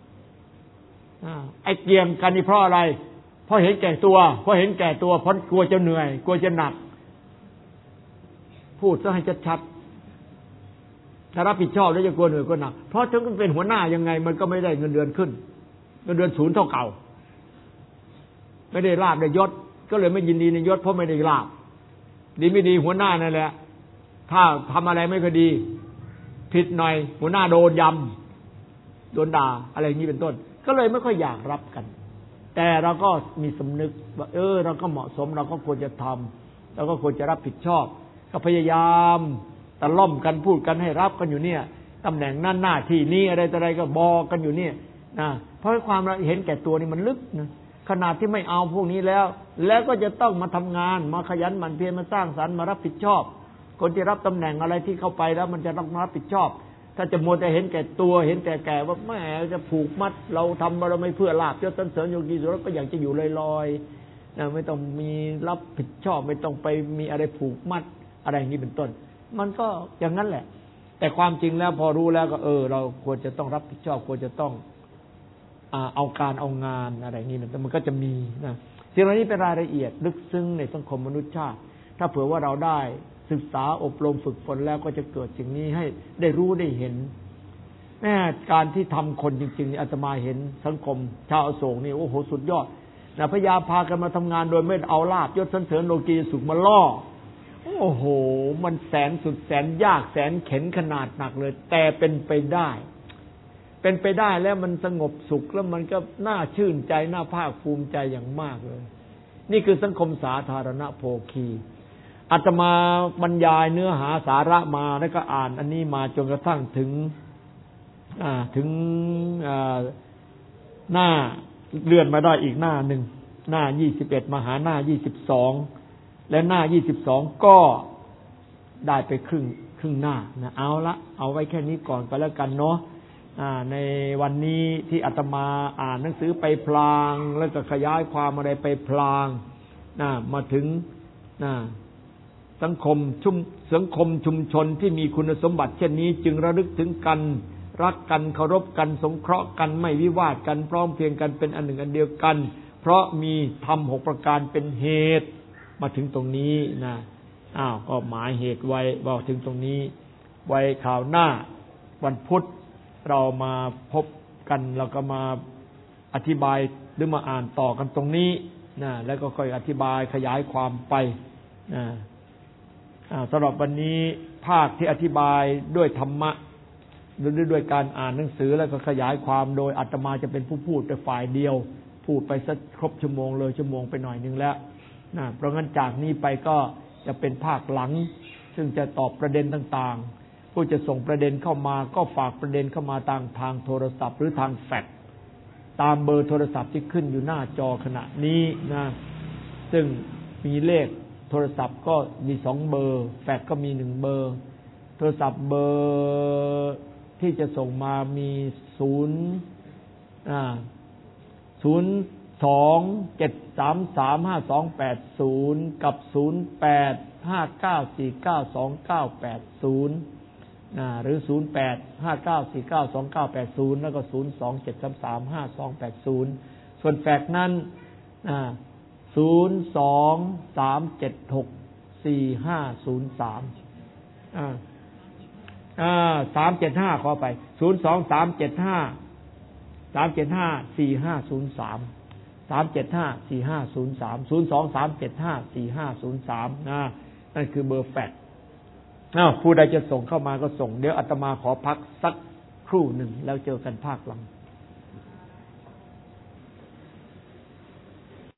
ไอ้เกี่ยงกันนี่เพราะอะไรเพราะเห็นแก่ตัวเพราะกลัวจะเหนื่อยกลัวจะหนักพูดซะให้ชัดๆถ้ารับผิดชอบแล้วจะกลัวเหนื่อยกลัวหนักเพราะถึงเป็นหัวหน้ายังไงมันก็ไม่ได้เงินเดือนขึ้นเงินเดือนศูนย์เท่าเก่าไม่ได้ลาภได้ยศก็เลยไม่ยินดีในยศเพราะไม่ได้ลาภดีไม่ดีหัวหน้านั่นแหละถ้าทำอะไรไม่คดีผิดหน่อยหัวหน้าโดนยำโดนด่าอะไรอย่างนี้เป็นต้นก็เลยไม่ค่อยอยากรับกันแต่เราก็มีสำนึกว่าเราก็เหมาะสมเราก็ควรจะทำเราก็ควรจะรับผิดชอบก็พยายามตะล่อมกันพูดกันให้รับกันอยู่เนี่ยตำแหน่งนั้นหน้าที่นี้อะไรก็บอกกันอยู่เนี่ยนะเพราะความเราเห็นแก่ตัวนี่มันลึกนะขนาดที่ไม่เอาพวกนี้แล้วก็จะต้องมาทำงานมาขยันหมั่นเพียรมาสร้างสรรค์มารับผิดชอบคนที่รับตำแหน่งอะไรที่เข้าไปแล้วมันจะต้องรับผิดชอบถ้าจะมัวแต่เห็นแก่ตัวเห็นแต่แก่ว่าแม่จะผูกมัดเราทำเราไม่เพื่อลาภยศสรรเสริญโยกีสุรสก็อยากจะอยู่ลอยๆนะไม่ต้องมีรับผิดชอบไม่ต้องไปมีอะไรผูกมัดอะไรอย่างนี้เป็นต้นมันก็อย่างนั้นแหละแต่ความจริงแล้วพอรู้แล้วก็เราควรจะต้องรับผิดชอบควรจะต้องเอาการเอางานอะไรอย่างนี้มันก็จะมีนะสิ่งเหล่านี้เป็นรายละเอียดลึกซึ้งในสังคมมนุษยชาติถ้าเผื่อว่าเราได้ศึกษาอบรมฝึกฝนแล้วก็จะเกิดสิ่งนี้ให้ได้รู้ได้เห็นแม้การที่ทำคนจริงๆอาตมาเห็นสังคมชาวอโศกนี่โอ้โหสุดยอดนะพยายามพากันมาทำงานโดยไม่เอาลาภยศสรรเสริญโลกีสุขมาล่อโอ้โหมันแสนสุดแสนยากแสนเข็ญขนาดหนักเลยแต่เป็นไปได้แล้วมันสงบสุขแล้วมันก็น่าชื่นใจน่าภาคภูมิใจอย่างมากเลยนี่คือสังคมสาธารณโภคีอาตมาบรรยายเนื้อหาสาระมาแล้วก็อ่านอันนี้มาจนกระทั่งถึงหน้าเลื่อนมาได้อีกหน้าหนึ่งหน้า21มาหาหน้า22และหน้า22ก็ได้ไปครึ่งหน้านะเอาไว้แค่นี้ก่อนก็แล้วกันเนาะในวันนี้ที่อาตมาอ่านหนังสือไปพลางแล้วก็ขยายความอะไรไปพลางมาถึงสังคมชุมชนที่มีคุณสมบัติเช่นนี้จึงระลึกถึงกันรักกันเคารพกันสงเคราะห์กันไม่วิวาทกันพร้อมเพรียงกันเป็นอันหนึ่งอันเดียวกันเพราะมีธรรม6ประการเป็นเหตุมาถึงตรงนี้นะก็หมายเหตุไว้บอกถึงตรงนี้ไว้ข่าวหน้าวันพุธเรามาพบกันเราก็มาอธิบายหรือมาอ่านต่อกันตรงนี้นะแล้วก็ค่อยอธิบายขยายความไปนะสำหรับวันนี้ภาคที่อธิบายด้วยธรรมะหรือด้วยการอ่านหนังสือแล้วก็ขยายความโดยอาตมาจะเป็นผู้พูดแต่ฝ่ายเดียวพูดไปสักครบชั่วโมงเลยชั่วโมงไปหน่อยนึงแล้วนะเพราะงั้นจากนี้ไปก็จะเป็นภาคหลังซึ่งจะตอบประเด็นต่างๆผู้จะส่งประเด็นเข้ามาก็ฝากประเด็นเข้ามาทางโทรศัพท์หรือทางแฟกซ์ตามเบอร์โทรศัพท์ที่ขึ้นอยู่หน้าจอขณะนี้นะซึ่งมีเลขโทรศัพท์ก็มี2เบอร์แฟกซ์ก็มี1เบอร์โทรศัพท์เบอร์ที่จะส่งมามี02-733-5280กับ08-59492980หรือ08-59492980แล้วก็02-733-5280ส่วนแฟกซ์นั้น02-376-4503 375ขอไป 02-375 นั่นคือเบอร์แฟกซ์ผู้ใดจะส่งเข้ามาก็ส่งเดี๋ยวอาตมาขอพักสักครู่หนึ่งแล้วเจอกันภาคหลัง